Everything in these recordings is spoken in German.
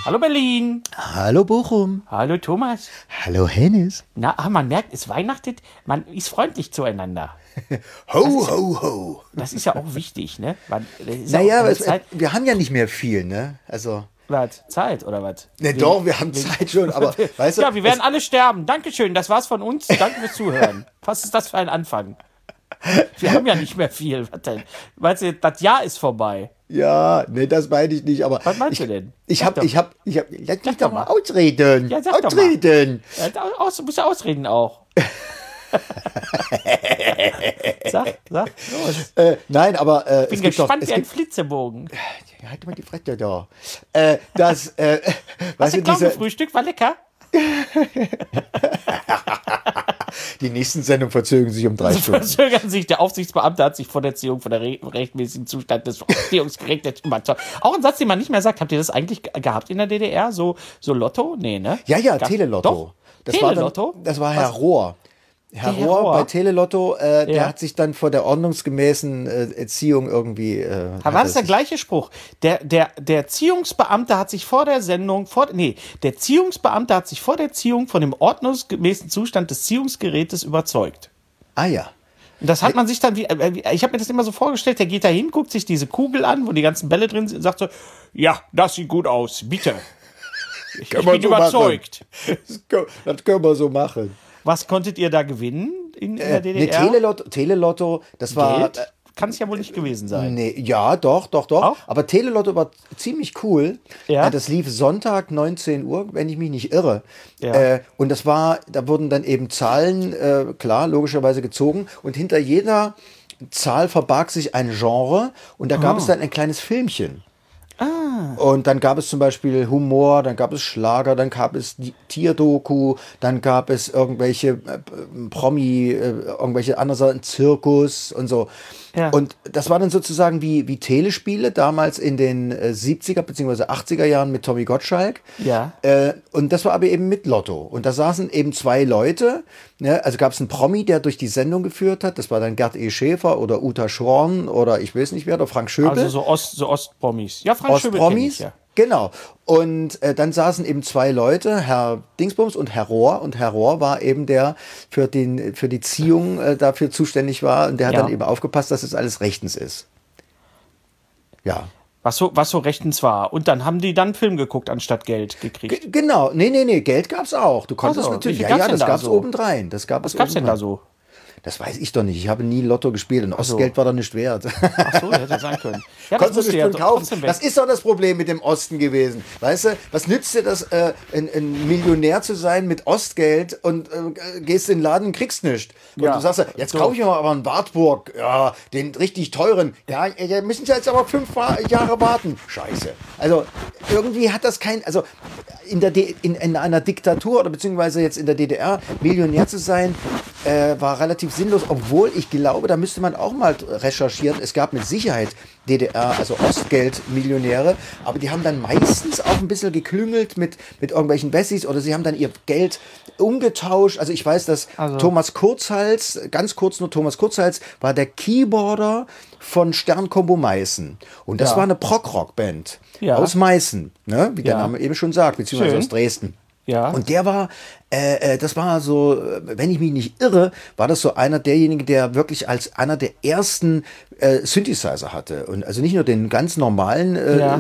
Hallo Berlin. Hallo Bochum. Hallo Thomas. Hallo Hennis. Na, man merkt, es weihnachtet, man ist freundlich zueinander. Ho, ho, ho. Das ist ja auch wichtig, ne? Naja, wir haben ja nicht mehr viel, ne? Also. Was? Zeit oder was? Ne, doch, wir haben Zeit schon, aber weißt du. Ja, wir werden alle sterben. Dankeschön, das war's von uns. Danke fürs Zuhören. Was ist das für ein Anfang? Wir haben ja nicht mehr viel. Was denn? Weißt du, das Jahr ist vorbei. Ja, ne, das meine ich nicht, aber. Was meinst du denn? Lass mich doch mal ausreden. Ja, sag ausreden. Doch mal. Du musst ja ausreden auch. Sag. Nein, aber. Ich bin gespannt wie ein Flitzebogen. Halt mal die Fresse da. Weißt du, Frühstück war lecker. Die nächsten Sendungen verzögern sich um 3 Stunden. Verzögern sich. Der Aufsichtsbeamte hat sich vor der Ziehung von der rechtmäßigen Zustand des Erziehungsgeräts überzeugt. Auch ein Satz, den man nicht mehr sagt. Habt ihr das eigentlich gehabt in der DDR? So Lotto? Nee, ne? Ja, Telelotto. Doch? Telelotto? Das war Herr Rohr. Herr Rohr bei Telelotto, der hat sich dann vor der ordnungsgemäßen Erziehung irgendwie. War das der gleiche Spruch? Der Erziehungsbeamte hat sich vor der Sendung, der Erziehungsbeamte hat sich vor der Ziehung von dem ordnungsgemäßen Zustand des Ziehungsgerätes überzeugt. Ah ja. Und das hat man sich dann, ich habe mir das immer so vorgestellt, der geht da hin, guckt sich diese Kugel an, wo die ganzen Bälle drin sind, und sagt so, ja, das sieht gut aus, bitte. Ich bin überzeugt. Das können wir so machen. Was konntet ihr da gewinnen in der DDR? Telelotto, das war. Geld? Kann es ja wohl nicht gewesen sein. Nee, ja, doch. Auch? Aber Telelotto war ziemlich cool. Ja? Das lief Sonntag 19 Uhr, wenn ich mich nicht irre. Ja. Und da wurden dann eben Zahlen, klar, logischerweise gezogen. Und hinter jeder Zahl verbarg sich ein Genre. Und da gab es dann ein kleines Filmchen. Und dann gab es zum Beispiel Humor, dann gab es Schlager, dann gab es die Tierdoku, dann gab es irgendwelche irgendwelche andere Sachen, Zirkus und so. Ja. Und das war dann sozusagen wie Telespiele, damals in den 70er bzw. 80er Jahren mit Tommy Gottschalk. Ja. Und das war aber eben mit Lotto. Und da saßen eben 2 Leute, ne? Also gab es einen Promi, der durch die Sendung geführt hat, das war dann Gerd E. Schäfer oder Uta Schorn oder ich weiß nicht wer, oder Frank Schöbel. Also so Ostpromis. Ja, Frank Schöbel kenn ich, ja. Genau. Und dann saßen eben 2 Leute, Herr Dingsbums und Herr Rohr. Und Herr Rohr war eben der für die Ziehung dafür zuständig war. Und der hat dann eben aufgepasst, dass es alles rechtens ist. Ja. Was so rechtens war. Und dann haben die dann Film geguckt, anstatt Geld gekriegt. Genau. Nee, Geld gab's auch. Du konntest natürlich. Ja, das gab's obendrein. Was gab's denn da so? Das weiß ich doch nicht. Ich habe nie Lotto gespielt und Ostgeld war doch nicht wert. Ach so, hätte sein können. Ja, das konntest du nicht kaufen. Das ist doch das Problem mit dem Osten gewesen. Weißt du, was nützt dir das, ein Millionär zu sein mit Ostgeld und gehst in den Laden und kriegst nichts. Und du sagst, jetzt kaufe ich mir aber einen Wartburg, ja, den richtig teuren. Ja, da müssen sie jetzt aber 5 Jahre warten. Scheiße. Also irgendwie hat das also in einer Diktatur oder beziehungsweise jetzt in der DDR Millionär zu sein, war relativ sinnlos, obwohl ich glaube, da müsste man auch mal recherchieren. Es gab mit Sicherheit DDR, also Ostgeld-Millionäre, aber die haben dann meistens auch ein bisschen geklüngelt mit irgendwelchen Wessis oder sie haben dann ihr Geld umgetauscht. Also ich weiß, dass Thomas Kurzhals, ganz kurz nur Thomas Kurzhals, war der Keyboarder von Sternkombo Meißen. Und das war eine Prog-Rock-Band aus Meißen, ne? Wie der Name eben schon sagt, beziehungsweise aus Dresden. Ja. Und der war, das war so, wenn ich mich nicht irre, war das so einer derjenigen, der wirklich als einer der ersten Synthesizer hatte. Und also nicht nur den ganz normalen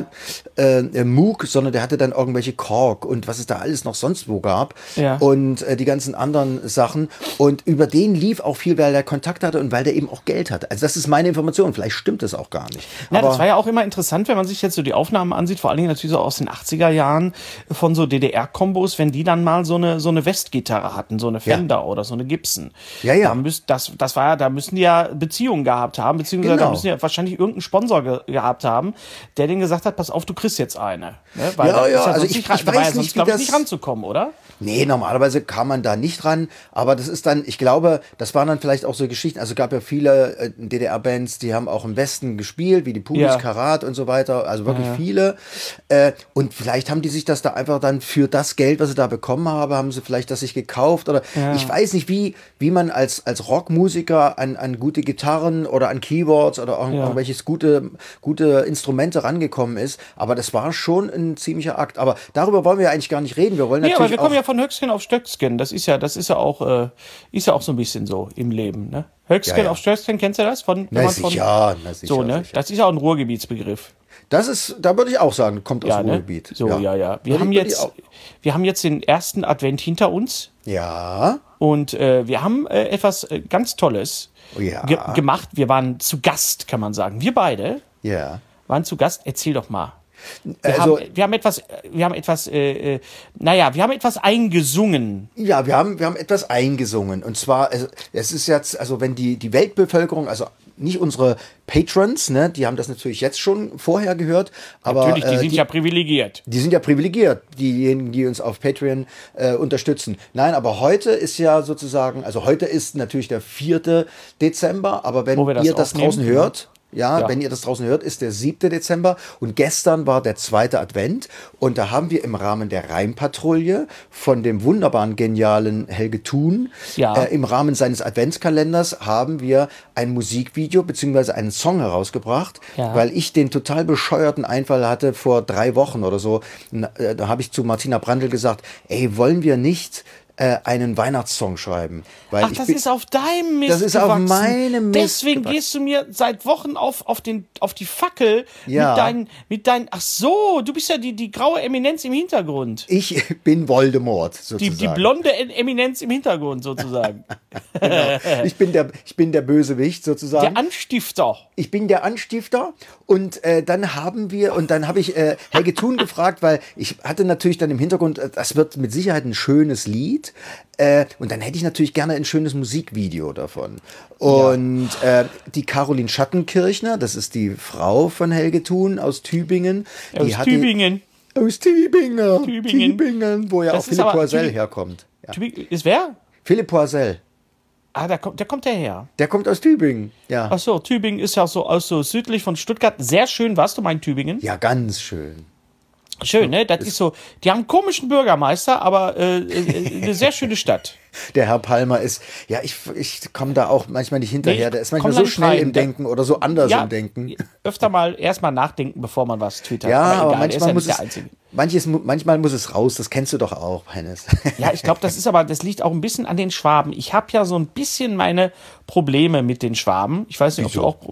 Moog, sondern der hatte dann irgendwelche Korg und was es da alles noch sonst wo gab. Ja. Und die ganzen anderen Sachen. Und über den lief auch viel, weil der Kontakt hatte und weil der eben auch Geld hatte. Also das ist meine Information. Vielleicht stimmt das auch gar nicht. Ja, das war ja auch immer interessant, wenn man sich jetzt so die Aufnahmen ansieht, vor allen Dingen natürlich so aus den 80er Jahren von so DDR-Kombos, wenn die dann mal so eine Westgitarre hatten, so eine Fender oder so eine Gibson. Ja, ja. Da müssen die ja Beziehungen gehabt haben, beziehungsweise da müssen die ja wahrscheinlich irgendeinen Sponsor gehabt haben, der denen gesagt hat, pass auf, du kriegst jetzt eine. Ne? Weil also ich weiß sonst, nicht, glaube ich, nicht ranzukommen, oder? Nee, normalerweise kam man da nicht ran, aber das ist dann, ich glaube, das waren dann vielleicht auch so Geschichten, also gab ja viele DDR-Bands, die haben auch im Westen gespielt, wie die Pulis, Karat und so weiter, also wirklich viele. Und vielleicht haben die sich das da einfach dann für das Geld, was sie da bekommen haben sie vielleicht das sich gekauft oder ich weiß nicht, wie man als Rockmusiker an gute Gitarren oder an Keyboards oder irgendwelches gute Instrumente rangekommen ist, aber das war schon ein ziemlicher Akt. Aber darüber wollen wir ja eigentlich gar nicht reden. Wir wollen natürlich aber wir kommen ja von Höchstgen auf Stöcksken. Das ist ja auch so ein bisschen so im Leben, ne? Höchstgen auf Stöcksken, kennst du das? Sicher. So, ne? Das ist ja auch ein Ruhrgebietsbegriff. Da würde ich auch sagen, kommt aus dem Ruhrgebiet. So, ja. Wir haben jetzt den ersten Advent hinter uns. Ja. Und wir haben etwas ganz Tolles gemacht. Wir waren zu Gast, kann man sagen. Wir beide waren zu Gast. Erzähl doch mal. Wir haben etwas eingesungen. Ja, wir haben etwas eingesungen. Und zwar, es ist jetzt, also wenn die Weltbevölkerung, also nicht unsere Patrons, ne, die haben das natürlich jetzt schon vorher gehört, aber natürlich, die sind ja privilegiert. Die sind ja privilegiert, diejenigen, die uns auf Patreon unterstützen. Nein, aber heute ist ja sozusagen, also heute ist natürlich der 4. Dezember, aber wenn ihr das draußen hört, wenn ihr das draußen hört, ist der 7. Dezember und gestern war der 2. Advent und da haben wir im Rahmen der Reimpatrouille von dem wunderbaren, genialen Helge Thun im Rahmen seines Adventskalenders haben wir ein Musikvideo bzw. einen Song herausgebracht, weil ich den total bescheuerten Einfall hatte vor 3 Wochen oder so. Da habe ich zu Martina Brandl gesagt, ey, wollen wir nicht einen Weihnachtssong schreiben. Weil das ist auf deinem Mist Das ist gewachsen. Auf meinem Mist Deswegen gewachsen. Gehst du mir seit Wochen auf die Fackel mit deinen, ach so, du bist ja die graue Eminenz im Hintergrund. Ich bin Voldemort, sozusagen. Die blonde Eminenz im Hintergrund, sozusagen. Genau. Ich bin der Bösewicht, sozusagen. Der Anstifter. Ich bin der Anstifter und dann habe ich Helge Thun gefragt, weil ich hatte natürlich dann im Hintergrund, das wird mit Sicherheit ein schönes Lied. Und dann hätte ich natürlich gerne ein schönes Musikvideo davon. Und die Caroline Schattenkirchner, das ist die Frau von Helge Thun aus Tübingen. Aus Tübingen, wo ja auch Philipp Poisel herkommt. Ja. Tübingen ist wer? Philipp Poisel. Ah, der kommt her. Der kommt aus Tübingen, ja. Ach so, Tübingen ist ja so südlich von Stuttgart. Sehr schön, warst du mal in Tübingen? Ja, ganz schön. Schön, ne? Das ist so, die haben einen komischen Bürgermeister, aber eine sehr schöne Stadt. Der Herr Palmer ist, ich komme da auch manchmal nicht hinterher. Der ist manchmal so schnell im Denken oder so anders im Denken. Öfter mal erstmal nachdenken, bevor man was twittert. Ja, aber manchmal manchmal muss es raus. Das kennst du doch auch, Hennes. Ja, ich glaube, das liegt auch ein bisschen an den Schwaben. Ich habe ja so ein bisschen meine Probleme mit den Schwaben. Ich weiß nicht, ob du auch...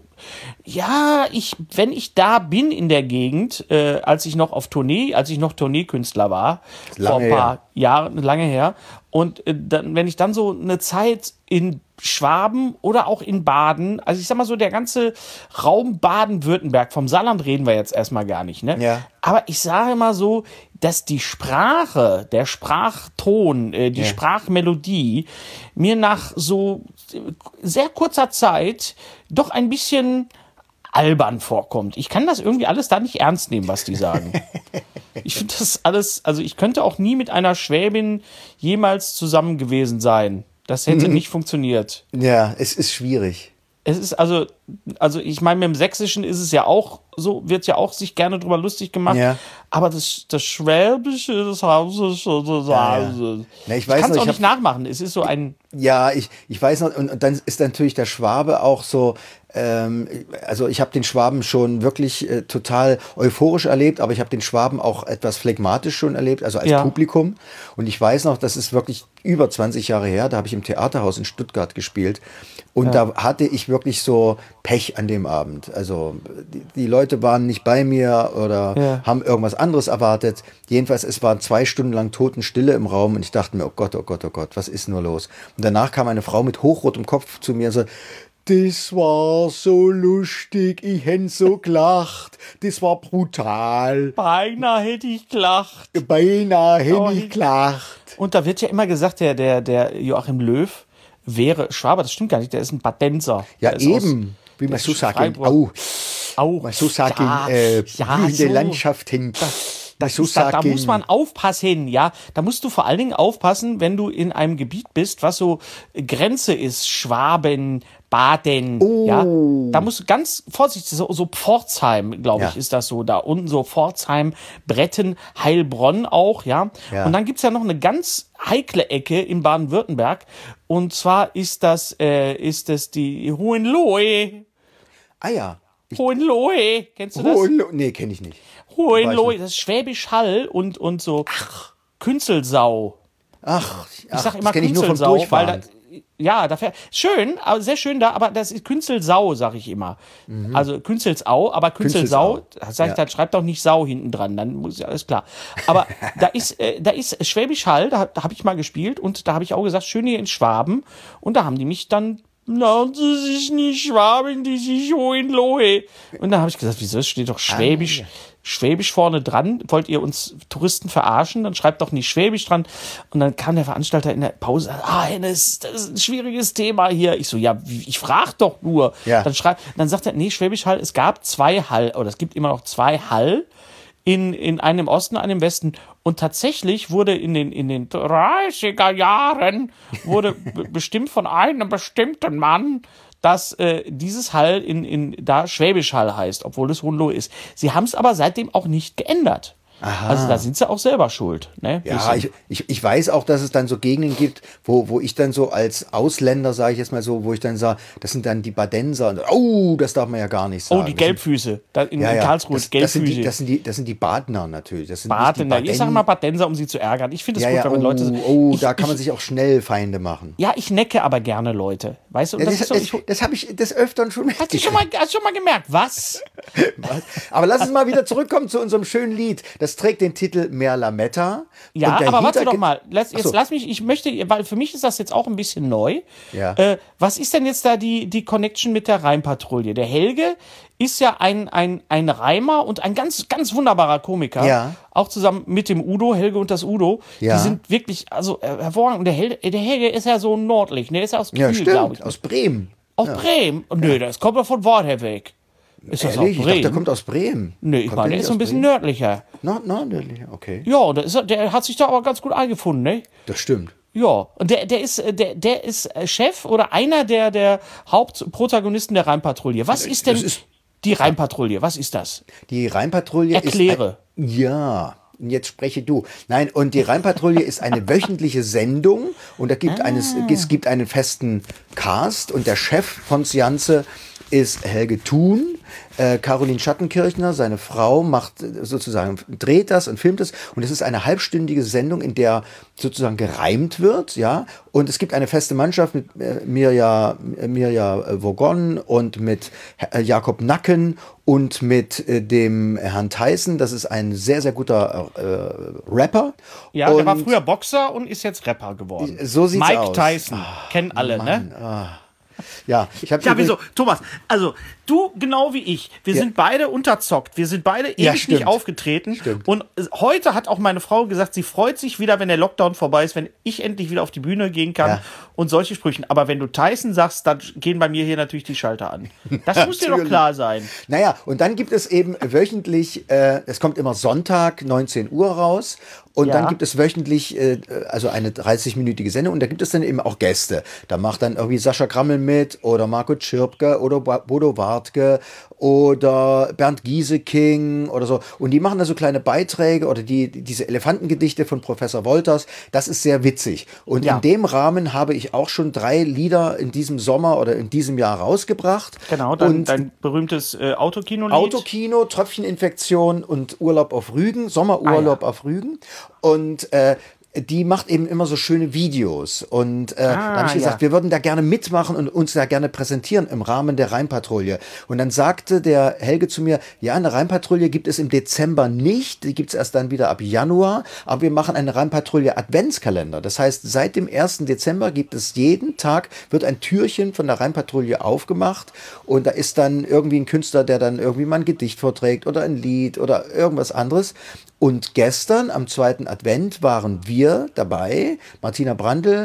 Ja, wenn ich da bin in der Gegend, als ich noch Tourneekünstler war, vor ein paar Jahren, lange her, und wenn ich dann so eine Zeit in Schwaben oder auch in Baden, also ich sag mal so, der ganze Raum Baden-Württemberg, vom Saarland reden wir jetzt erstmal gar nicht, ne? Ja. Aber ich sage mal so, dass die Sprache, der Sprachton, die Sprachmelodie mir nach so sehr kurzer Zeit doch ein bisschen albern vorkommt. Ich kann das irgendwie alles da nicht ernst nehmen, was die sagen. Ich finde das alles, also ich könnte auch nie mit einer Schwäbin jemals zusammen gewesen sein. Das hätte nicht funktioniert. Ja, es ist schwierig. Es ist also ich meine, mit dem Sächsischen ist es ja auch so, wird ja auch sich gerne drüber lustig gemacht. Ja. Aber das Schwäbische, das Hausische, ich kann es auch nicht nachmachen. Es ist so ein... Ja, ich weiß noch, und dann ist natürlich der Schwabe auch so, also ich habe den Schwaben schon wirklich total euphorisch erlebt, aber ich habe den Schwaben auch etwas phlegmatisch schon erlebt, also als Publikum. Und ich weiß noch, das ist wirklich über 20 Jahre her, da habe ich im Theaterhaus in Stuttgart gespielt. Und da hatte ich wirklich so Pech an dem Abend. Also die Leute waren nicht bei mir oder haben irgendwas anderes erwartet. Jedenfalls, es war 2 Stunden lang Totenstille im Raum und ich dachte mir, oh Gott, was ist nur los? Und danach kam eine Frau mit hochrotem Kopf zu mir und so, das war so lustig, ich hätte so gelacht, das war brutal. Beinahe hätte ich gelacht. Und da wird ja immer gesagt, der Joachim Löw wäre Schwabe, das stimmt gar nicht, der ist ein Badenser. Ja, eben, wie man so sagt, blühende Landschaften. Da muss man aufpassen, ja. Da musst du vor allen Dingen aufpassen, wenn du in einem Gebiet bist, was so Grenze ist, Schwaben, Baden, ja. Da musst du ganz vorsichtig, so Pforzheim, glaube ich, ist das so. Da unten so Pforzheim, Bretten, Heilbronn auch, ja. Und dann gibt's ja noch eine ganz heikle Ecke in Baden-Württemberg. Und zwar ist das die Hohenlohe. Ah ja. Hohenlohe, kennst du das? Nee, kenne ich nicht. Hohenlohe, das ist Schwäbisch Hall und so Künzelsau. Ich sag immer Künzelsau, weil da, schön, aber sehr schön da, aber das ist Künzelsau, sag ich immer. Also Künzelsau, aber Künzelsau, sag ich, dann schreibt doch nicht Sau hinten dran, dann muss ja alles klar. Aber da ist Schwäbisch Hall, da habe ich mal gespielt und da habe ich auch gesagt, schön hier in Schwaben und da haben die mich dann das ist nicht Schwaben, das ist Hohenlohe. Und dann habe ich gesagt, wieso, es steht doch Schwäbisch vorne dran. Wollt ihr uns Touristen verarschen? Dann schreibt doch nicht Schwäbisch dran. Und dann kam der Veranstalter in der Pause, Hennes, das ist ein schwieriges Thema hier. Ich so, ja, ich frage doch nur. Ja. Dann sagt er, nee, Schwäbisch Hall, es gab 2 Hall, oder es gibt immer noch 2 Hall. In einem im Osten, einem im Westen. Und tatsächlich wurde in den 30er Jahren bestimmt von einem bestimmten Mann, dass dieses Hall da Schwäbisch Hall heißt, obwohl es Hohenlohe ist. Sie haben es aber seitdem auch nicht geändert. Aha. Also da sind sie auch selber schuld. Ne? Ja, ich weiß auch, dass es dann so Gegenden gibt, wo ich dann so als Ausländer, sage ich jetzt mal so, wo ich dann sage, das sind dann die Badenser. Und, das darf man ja gar nicht sagen. Die Gelbfüße. In Karlsruhe ist Gelbfüße. Das sind die Badner natürlich. Das sind Badener. Ich sage mal Badenser, um sie zu ärgern. Ich finde es gut, wenn man Leute... da kann man sich auch schnell Feinde machen. Ja, ich necke aber gerne Leute. Weißt du? Und das habe ich des Öfteren schon Hast du schon mal gemerkt? Was? Aber lass uns mal wieder zurückkommen zu unserem schönen Lied. Das trägt den Titel Mehr Lametta. Ja, aber warte doch mal. Lass mich, ich möchte, weil für mich ist das jetzt auch ein bisschen neu. Ja. Was ist denn jetzt da die Connection mit der Rheinpatrouille? Der Helge ist ja ein Reimer und ein ganz, ganz wunderbarer Komiker. Ja. Auch zusammen mit dem Udo, Helge und das Udo. Ja. Die sind wirklich, also hervorragend. Und der Helge ist ja so nördlich, ne? Ist ja aus Kiel, glaube ich. Aus Bremen. Aus Bremen? Nö, das kommt doch von Wort her weg. Ist das Ehrlich? aus Bremen? Ich dachte, der kommt aus Bremen. Nee, ich meine, der ist so ein bisschen nördlicher. Nördlicher, okay. Ja, der hat sich da aber ganz gut eingefunden, ne? Das stimmt. Ja, und der ist Chef oder einer der Hauptprotagonisten der Rheinpatrouille. Was ist denn die Rheinpatrouille? Was ist das? Die Rheinpatrouille Erkläre. Ja. Und jetzt spreche du. Nein, und die Rheinpatrouille ist eine wöchentliche Sendung und es gibt einen festen Cast und der Chef von Janse ist Helge Thun. Caroline Schattenkirchner, seine Frau, dreht das und filmt es. Und es ist eine halbstündige Sendung, in der sozusagen gereimt wird, ja. Und es gibt eine feste Mannschaft mit Mirja Vogon und mit Jakob Nacken und mit dem Herrn Tyson. Das ist ein sehr, sehr guter Rapper. Ja, der war früher Boxer und ist jetzt Rapper geworden. So sieht's Mike aus. Tyson. Kennen alle, Mann, ne? Ja, wieso? Thomas, also du genau wie ich, wir sind beide unterzockt, wir sind beide ewig nicht aufgetreten. Stimmt. Und heute hat auch meine Frau gesagt, sie freut sich wieder, wenn der Lockdown vorbei ist, wenn ich endlich wieder auf die Bühne gehen kann und solche Sprüchen. Aber wenn du Tyson sagst, dann gehen bei mir hier natürlich die Schalter an. Das muss dir doch klar sein. Naja, und dann gibt es eben wöchentlich, es kommt immer Sonntag, 19 Uhr raus. Und dann gibt es wöchentlich also eine 30-minütige Sendung und da gibt es dann eben auch Gäste. Da macht dann irgendwie Sascha Grammel mit oder Marco Tschirpke oder Bodo Wartke oder Bernd Gieseking oder so. Und die machen da so kleine Beiträge oder diese Elefantengedichte von Professor Wolters. Das ist sehr witzig. Und in dem Rahmen habe ich auch schon 3 Lieder in diesem Sommer oder in diesem Jahr rausgebracht. Genau, dein berühmtes Autokino-Lied. Autokino, Tröpfcheninfektion und Urlaub auf Rügen, Sommerurlaub auf Rügen. Und die macht eben immer so schöne Videos. Und da habe ich gesagt, wir würden da gerne mitmachen und uns da gerne präsentieren im Rahmen der Rheinpatrouille. Und dann sagte der Helge zu mir, ja, eine Rheinpatrouille gibt es im Dezember nicht, die gibt es erst dann wieder ab Januar, aber wir machen eine Rheinpatrouille Adventskalender. Das heißt, seit dem 1. Dezember gibt es jeden Tag, wird ein Türchen von der Rheinpatrouille aufgemacht und da ist dann irgendwie ein Künstler, der dann irgendwie mal ein Gedicht vorträgt oder ein Lied oder irgendwas anderes. Und gestern am 2. Advent waren wir dabei, Martina Brandl,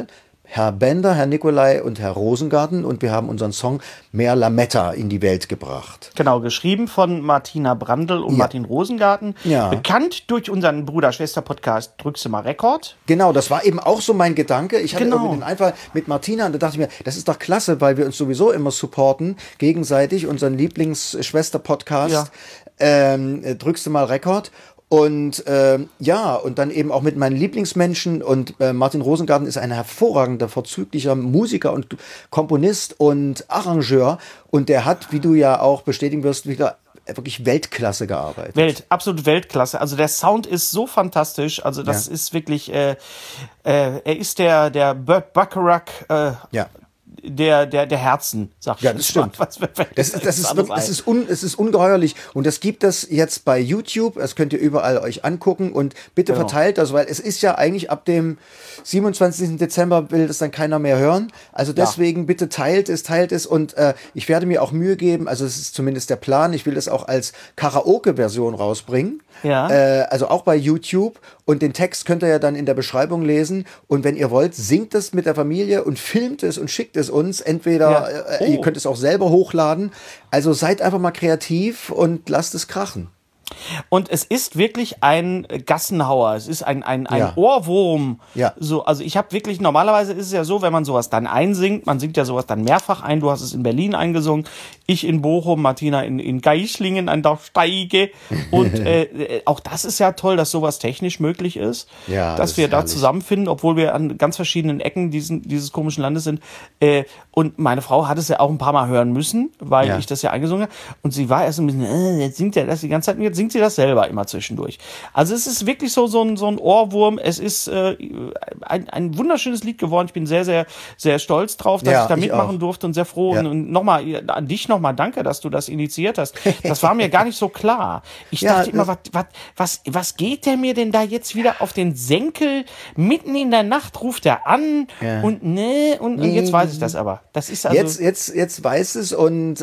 Herr Bender, Herr Nicolai und Herr Rosengarten und wir haben unseren Song Mehr Lametta in die Welt gebracht. Genau, geschrieben von Martina Brandl und Martin Rosengarten. Ja. Bekannt durch unseren Bruder-Schwester-Podcast Drückst du mal Rekord. Genau, das war eben auch so mein Gedanke. Ich hatte Genau. irgendwie den Einfall mit Martina und da dachte ich mir, das ist doch klasse, weil wir uns sowieso immer supporten, gegenseitig, unseren Lieblingsschwester-Podcast. Drückst du mal Rekord. Und und dann eben auch mit meinen Lieblingsmenschen und Martin Rosengarten ist ein hervorragender, vorzüglicher Musiker und Komponist und Arrangeur und der hat, wie du ja auch bestätigen wirst, wieder wirklich Weltklasse gearbeitet. Absolut Weltklasse. Also der Sound ist so fantastisch, also das ist wirklich, er ist der Burt Bacharach, der Herzen, sag ich. Ja, das stimmt. Es ist ungeheuerlich. Und das gibt es jetzt bei YouTube. Das könnt ihr überall euch angucken. Und bitte verteilt das, weil es ist ja eigentlich ab dem 27. Dezember will das dann keiner mehr hören. Also deswegen bitte teilt es. Und ich werde mir auch Mühe geben, also es ist zumindest der Plan, ich will das auch als Karaoke-Version rausbringen. Ja. Also auch bei YouTube. Und den Text könnt ihr ja dann in der Beschreibung lesen. Und wenn ihr wollt, singt es mit der Familie und filmt es und schickt es uns. Entweder ihr könnt es auch selber hochladen. Also seid einfach mal kreativ und lasst es krachen. Und es ist wirklich ein Gassenhauer, es ist ein Ohrwurm. Ja. So, also ich habe wirklich, normalerweise ist es ja so, wenn man sowas dann einsingt, man singt ja sowas dann mehrfach ein, du hast es in Berlin eingesungen, ich in Bochum, Martina in Geislingen an der Steige und auch das ist ja toll, dass sowas technisch möglich ist, dass wir da zusammenfinden, obwohl wir an ganz verschiedenen Ecken dieses komischen Landes sind und meine Frau hat es ja auch ein paar Mal hören müssen, weil ich das ja eingesungen habe und sie war erst ein bisschen, jetzt singt er das die ganze Zeit und jetzt singt sie das selber immer zwischendurch. Also es ist wirklich so ein Ohrwurm. Es ist ein wunderschönes Lied geworden. Ich bin sehr, sehr, sehr stolz drauf, dass ich da mitmachen durfte und sehr froh. Ja. Und nochmal an dich nochmal danke, dass du das initiiert hast. Das war mir gar nicht so klar. Ich dachte immer, was geht der mir denn da jetzt wieder auf den Senkel? Mitten in der Nacht ruft er an und jetzt weiß ich das aber. Das ist also jetzt weiß es und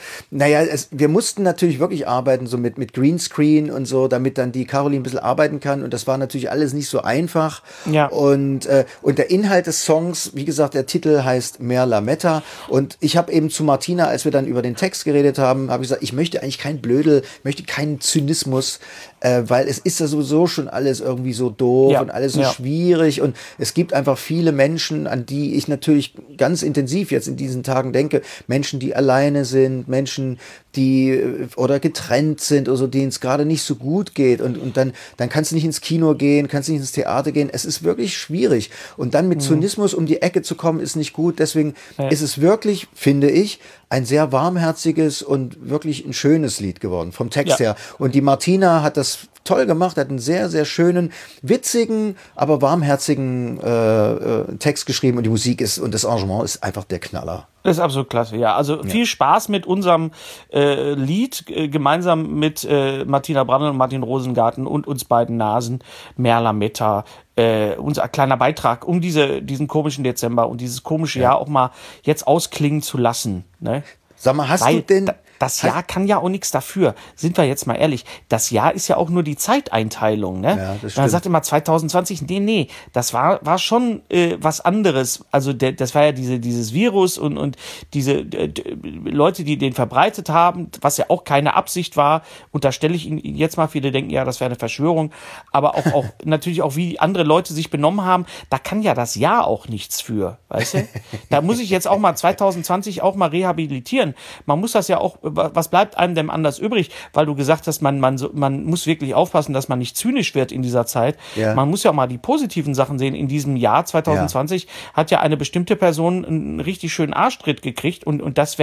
wir mussten natürlich wirklich arbeiten, so mit Greenscreen und so, damit dann die Caroline ein bisschen arbeiten kann und das war natürlich alles nicht so einfach. Ja. Und der Inhalt des Songs, wie gesagt, der Titel heißt Mehr Lametta und ich habe eben zu Martina, als wir dann über den Text geredet haben, habe ich gesagt, ich möchte eigentlich kein Blödel, ich möchte keinen Zynismus, weil es ist ja sowieso schon alles irgendwie so doof und alles so schwierig und es gibt einfach viele Menschen, an die ich natürlich ganz intensiv jetzt in diesen Tagen denke, Menschen, die alleine sind, Menschen, die oder getrennt sind oder so, denen es gerade nicht so gut geht und dann kannst du nicht ins Kino gehen, kannst nicht ins Theater gehen, es ist wirklich schwierig und dann mit Zynismus um die Ecke zu kommen, ist nicht gut, deswegen ist es wirklich, finde ich, ein sehr warmherziges und wirklich ein schönes Lied geworden, vom Text her. Und die Martina hat das toll gemacht, hat einen sehr, sehr schönen, witzigen, aber warmherzigen Text geschrieben und die Musik ist und das Arrangement ist einfach der Knaller. Das ist absolut klasse, ja. Also viel Spaß mit unserem Lied, gemeinsam mit Martina Brandl und Martin Rosengarten und uns beiden Nasen, Mehr Lametta, unser kleiner Beitrag, um diesen komischen Dezember und dieses komische Jahr auch mal jetzt ausklingen zu lassen. Ne? Sag mal, hast du denn... Das Jahr kann ja auch nichts dafür. Sind wir jetzt mal ehrlich. Das Jahr ist ja auch nur die Zeiteinteilung, ne? Ja, das stimmt. Man sagt immer 2020, nee. Das war schon was anderes. Also das war ja dieses Virus und diese Leute, die den verbreitet haben, was ja auch keine Absicht war. Unterstelle ich Ihnen jetzt mal, viele denken, ja, das wäre eine Verschwörung. Aber auch natürlich auch, wie andere Leute sich benommen haben, da kann ja das Jahr auch nichts für, weißt du? Da muss ich jetzt auch mal 2020 auch mal rehabilitieren. Man muss das ja auch, was bleibt einem denn anders übrig? Weil du gesagt hast, man muss wirklich aufpassen, dass man nicht zynisch wird in dieser Zeit. Ja. Man muss ja auch mal die positiven Sachen sehen. In diesem Jahr 2020 hat ja eine bestimmte Person einen richtig schönen Arschtritt gekriegt und das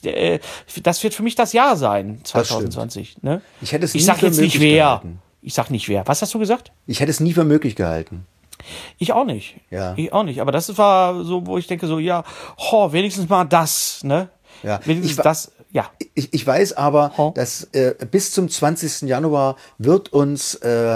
das wird für mich das Jahr sein, 2020. Ne? Ich hätte es ich sag jetzt nicht wer. Ich sag nicht wer. Was hast du gesagt? Ich hätte es nie für möglich gehalten. Ich auch nicht. Ja. Ich auch nicht. Aber das war so, wo ich denke so, wenigstens mal das, ne? Ja. Wenigstens das. Ja. Ich weiß aber, dass bis zum 20. Januar wird uns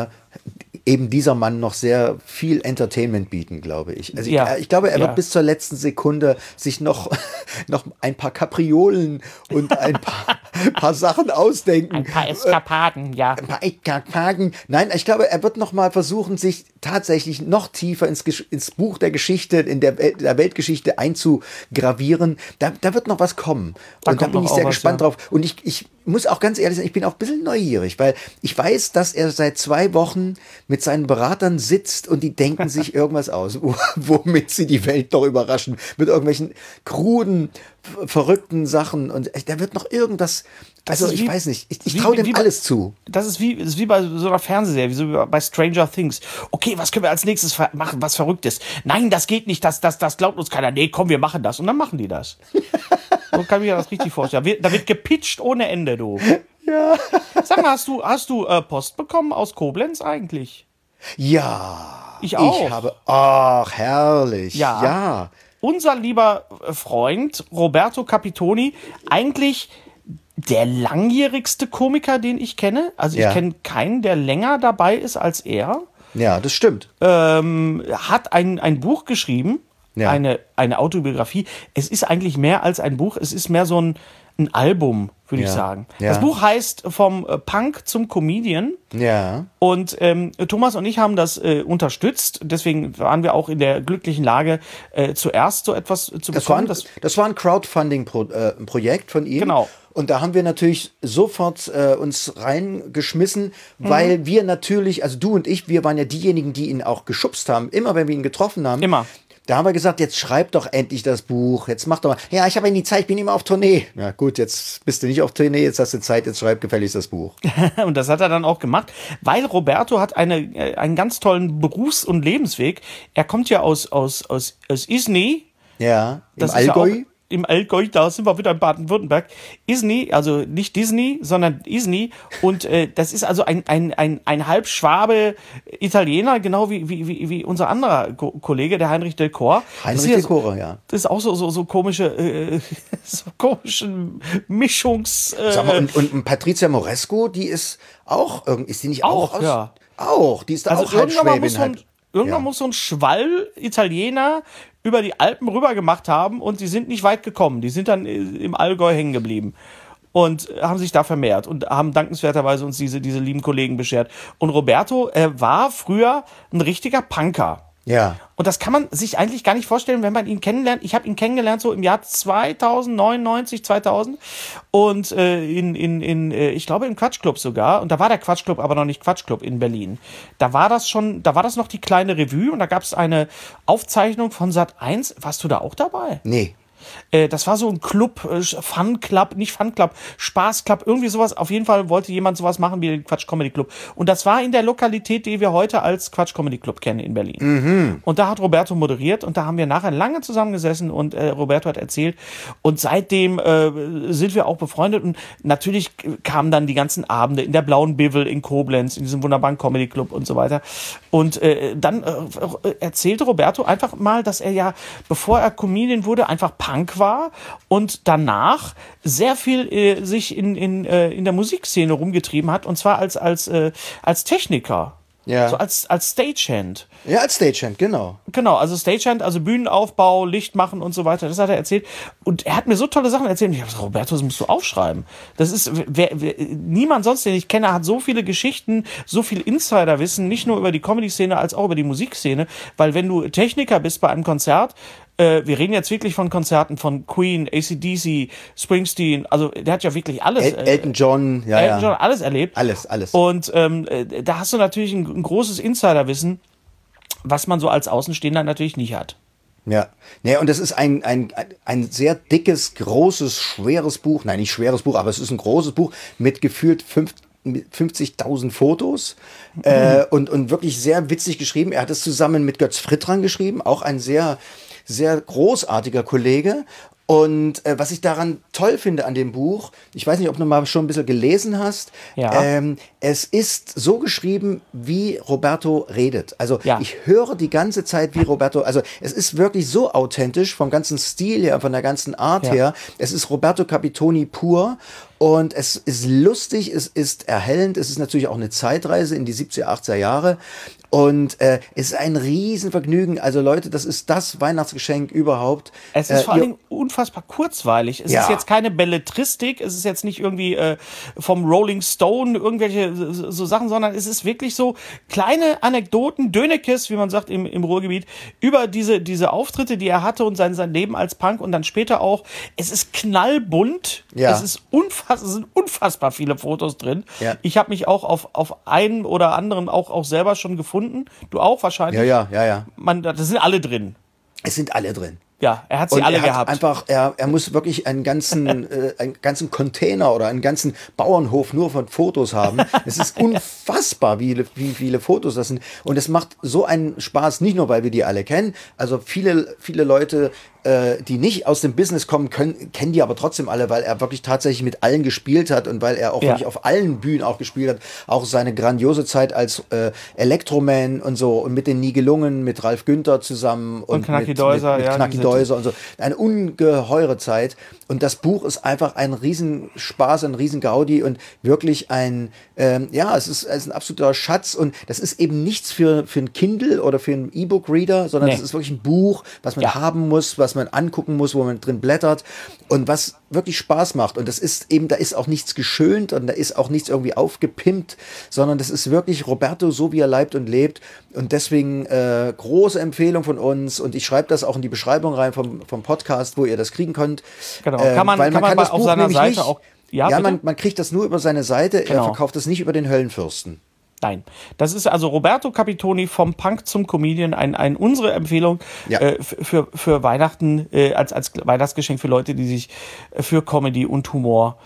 eben dieser Mann noch sehr viel Entertainment bieten, glaube ich. Also ich glaube, er wird bis zur letzten Sekunde sich noch ein paar Kapriolen und ein paar paar Sachen ausdenken. Ein paar Eskapaden, ja. Ein paar Eskapaden. Nein, ich glaube, er wird noch mal versuchen, sich tatsächlich noch tiefer ins Buch der Geschichte, in der Weltgeschichte einzugravieren. Da wird noch was kommen. Und da bin ich sehr gespannt drauf. Und ich muss auch ganz ehrlich sagen, ich bin auch ein bisschen neugierig, weil ich weiß, dass er seit 2 Wochen mit seinen Beratern sitzt und die denken sich irgendwas aus, womit sie die Welt doch überraschen. Mit irgendwelchen kruden, verrückten Sachen. Und da wird noch irgendwas. Also ich weiß nicht, ich traue dem alles zu. Das ist wie bei so einer Fernsehserie, wie so bei Stranger Things. Okay, was können wir als nächstes machen, was Verrücktes? Nein, das geht nicht, das glaubt uns keiner. Nee, komm, wir machen das. Und dann machen die das. So kann ich mir das richtig vorstellen. Da wird gepitcht ohne Ende, du. Ja. Sag mal, hast du Post bekommen aus Koblenz eigentlich? Ja. Ich auch. Ach, herrlich. Ja. Unser lieber Freund Roberto Capitoni, eigentlich der langjährigste Komiker, den ich kenne. Also ich kenne keinen, der länger dabei ist als er. Ja, das stimmt. Hat ein Buch geschrieben, eine Autobiografie. Es ist eigentlich mehr als ein Buch, es ist mehr so ein Album, würde ich sagen. Ja. Das Buch heißt Vom Punk zum Comedian. Ja. Und Thomas und ich haben das unterstützt. Deswegen waren wir auch in der glücklichen Lage, zuerst so etwas zu bekommen. Das war ein Crowdfunding-Projekt von ihm. Genau. Und da haben wir natürlich sofort uns reingeschmissen, weil wir natürlich, also du und ich, wir waren ja diejenigen, die ihn auch geschubst haben. Immer wenn wir ihn getroffen haben. Immer. Da haben wir gesagt, jetzt schreib doch endlich das Buch, jetzt mach doch mal. Ja, ich habe ja nie Zeit, ich bin immer auf Tournee. Ja gut, jetzt bist du nicht auf Tournee, jetzt hast du Zeit, jetzt schreib gefälligst das Buch. Und das hat er dann auch gemacht, weil Roberto hat einen ganz tollen Berufs- und Lebensweg. Er kommt ja aus Isny. Ja, im Allgäu. Im Allgäu, da sind wir wieder in Baden-Württemberg. Isny, also nicht Disney, sondern Isny. Und das ist also ein Halbschwabe Italiener, genau wie unser anderer Kollege, der Heinrich Del Cor. Heinrich Del Cor, ja. Das ist auch so komische Mischungs... Sag mal, und Patricia Moresco, die ist auch, ist die nicht auch aus? Ja. Auch, die ist da also auch Halbschwäbin. Irgendwann muss so ein Schwall Italiener über die Alpen rüber gemacht haben und die sind nicht weit gekommen. Die sind dann im Allgäu hängen geblieben und haben sich da vermehrt und haben dankenswerterweise uns diese lieben Kollegen beschert. Und Roberto war früher ein richtiger Punker. Ja. Und das kann man sich eigentlich gar nicht vorstellen, wenn man ihn kennenlernt. Ich habe ihn kennengelernt so im Jahr 2099, 2000 und ich glaube im Quatschclub sogar. Und da war der Quatschclub aber noch nicht Quatschclub in Berlin. Da war das noch die kleine Revue und da gab es eine Aufzeichnung von Sat.1. Warst du da auch dabei? Nee. Das war so ein Club, nicht Fun-Club, Spaß-Club, irgendwie sowas. Auf jeden Fall wollte jemand sowas machen wie den Quatsch-Comedy-Club. Und das war in der Lokalität, die wir heute als Quatsch-Comedy-Club kennen in Berlin. Mhm. Und da hat Roberto moderiert und da haben wir nachher lange zusammengesessen und Roberto hat erzählt. Und seitdem sind wir auch befreundet und natürlich kamen dann die ganzen Abende in der Blauen Bivel in Koblenz, in diesem wunderbaren Comedy-Club und so weiter. Und dann erzählte Roberto einfach mal, dass er ja, bevor er Comedian wurde, einfach Punk war und danach sehr viel sich in der Musikszene rumgetrieben hat und zwar als Techniker. Ja. So als Stagehand. Ja, als Stagehand, genau. Genau, also Stagehand, also Bühnenaufbau, Licht machen und so weiter. Das hat er erzählt. Und er hat mir so tolle Sachen erzählt. Und ich habe gesagt, Roberto, das musst du aufschreiben. Das ist, niemand sonst, den ich kenne, hat so viele Geschichten, so viel Insiderwissen, nicht nur über die Comedy-Szene, als auch über die Musikszene. Weil wenn du Techniker bist bei einem Konzert, wir reden jetzt wirklich von Konzerten von Queen, AC/DC, Springsteen, also der hat ja wirklich alles. Elton John, Elton John, alles erlebt. Alles. Und da hast du natürlich ein großes Insiderwissen, was man so als Außenstehender natürlich nicht hat. Ja, und das ist ein sehr dickes, großes, schweres Buch. Nein, nicht schweres Buch, aber es ist ein großes Buch mit gefühlt 50.000 Fotos und wirklich sehr witzig geschrieben. Er hat es zusammen mit Götz Frittran geschrieben, auch ein sehr, sehr großartiger Kollege. Und was ich daran toll finde an dem Buch, ich weiß nicht, ob du mal schon ein bisschen gelesen hast, es ist so geschrieben, wie Roberto redet. Also ich höre die ganze Zeit, wie Roberto, also es ist wirklich so authentisch vom ganzen Stil her, von der ganzen Art her. Es ist Roberto Capitoni pur. Und es ist lustig, es ist erhellend, es ist natürlich auch eine Zeitreise in die 70er, 80er Jahre. Und es ist ein Riesenvergnügen. Also Leute, das ist das Weihnachtsgeschenk überhaupt. Es ist vor allen Dingen unfassbar kurzweilig. Es Ja. ist jetzt keine Belletristik, es ist jetzt nicht irgendwie vom Rolling Stone irgendwelche so Sachen, sondern es ist wirklich so kleine Anekdoten, Dönekes, wie man sagt im Ruhrgebiet, über diese Auftritte, die er hatte und sein Leben als Punk und dann später auch. Es ist knallbunt. Ja. Es sind unfassbar viele Fotos drin. Ja. Ich habe mich auch auf einen oder anderen auch selber schon gefunden. Du auch wahrscheinlich? Ja. Das sind alle drin. Es sind alle drin. Ja, er hat sie Und alle er hat gehabt. einfach, er muss wirklich einen ganzen Container oder einen ganzen Bauernhof nur von Fotos haben. Es ist unfassbar, wie viele Fotos das sind. Und es macht so einen Spaß, nicht nur, weil wir die alle kennen. Also viele Leute, die nicht aus dem Business kommen, kennen die aber trotzdem alle, weil er wirklich tatsächlich mit allen gespielt hat und weil er auch wirklich auf allen Bühnen auch gespielt hat. Auch seine grandiose Zeit als Electroman und so und mit den Nibelungen, mit Ralf Günther zusammen und Knacki mit Deuser, Knacki Deuser und so. Eine ungeheure Zeit. Und das Buch ist einfach ein Riesenspaß, ein Riesengaudi und wirklich es ist ein absoluter Schatz. Und das ist eben nichts für ein Kindle oder für einen E-Book-Reader, sondern das ist wirklich ein Buch, was man haben muss, was man angucken muss, wo man drin blättert und was wirklich Spaß macht. Und das ist eben, da ist auch nichts geschönt und da ist auch nichts irgendwie aufgepimpt, sondern das ist wirklich Roberto, so wie er leibt und lebt. Und deswegen große Empfehlung von uns. Und ich schreibe das auch in die Beschreibung rein vom Podcast, wo ihr das kriegen könnt. Genau. Weil man kann das auf Buch seiner nämlich Seite nicht, auch. man kriegt das nur über seine Seite. Genau. Er verkauft das nicht über den Höllenfürsten. Nein, das ist also Roberto Capitoni vom Punk zum Comedian, unsere Empfehlung für Weihnachten, als Weihnachtsgeschenk für Leute, die sich für Comedy und Humor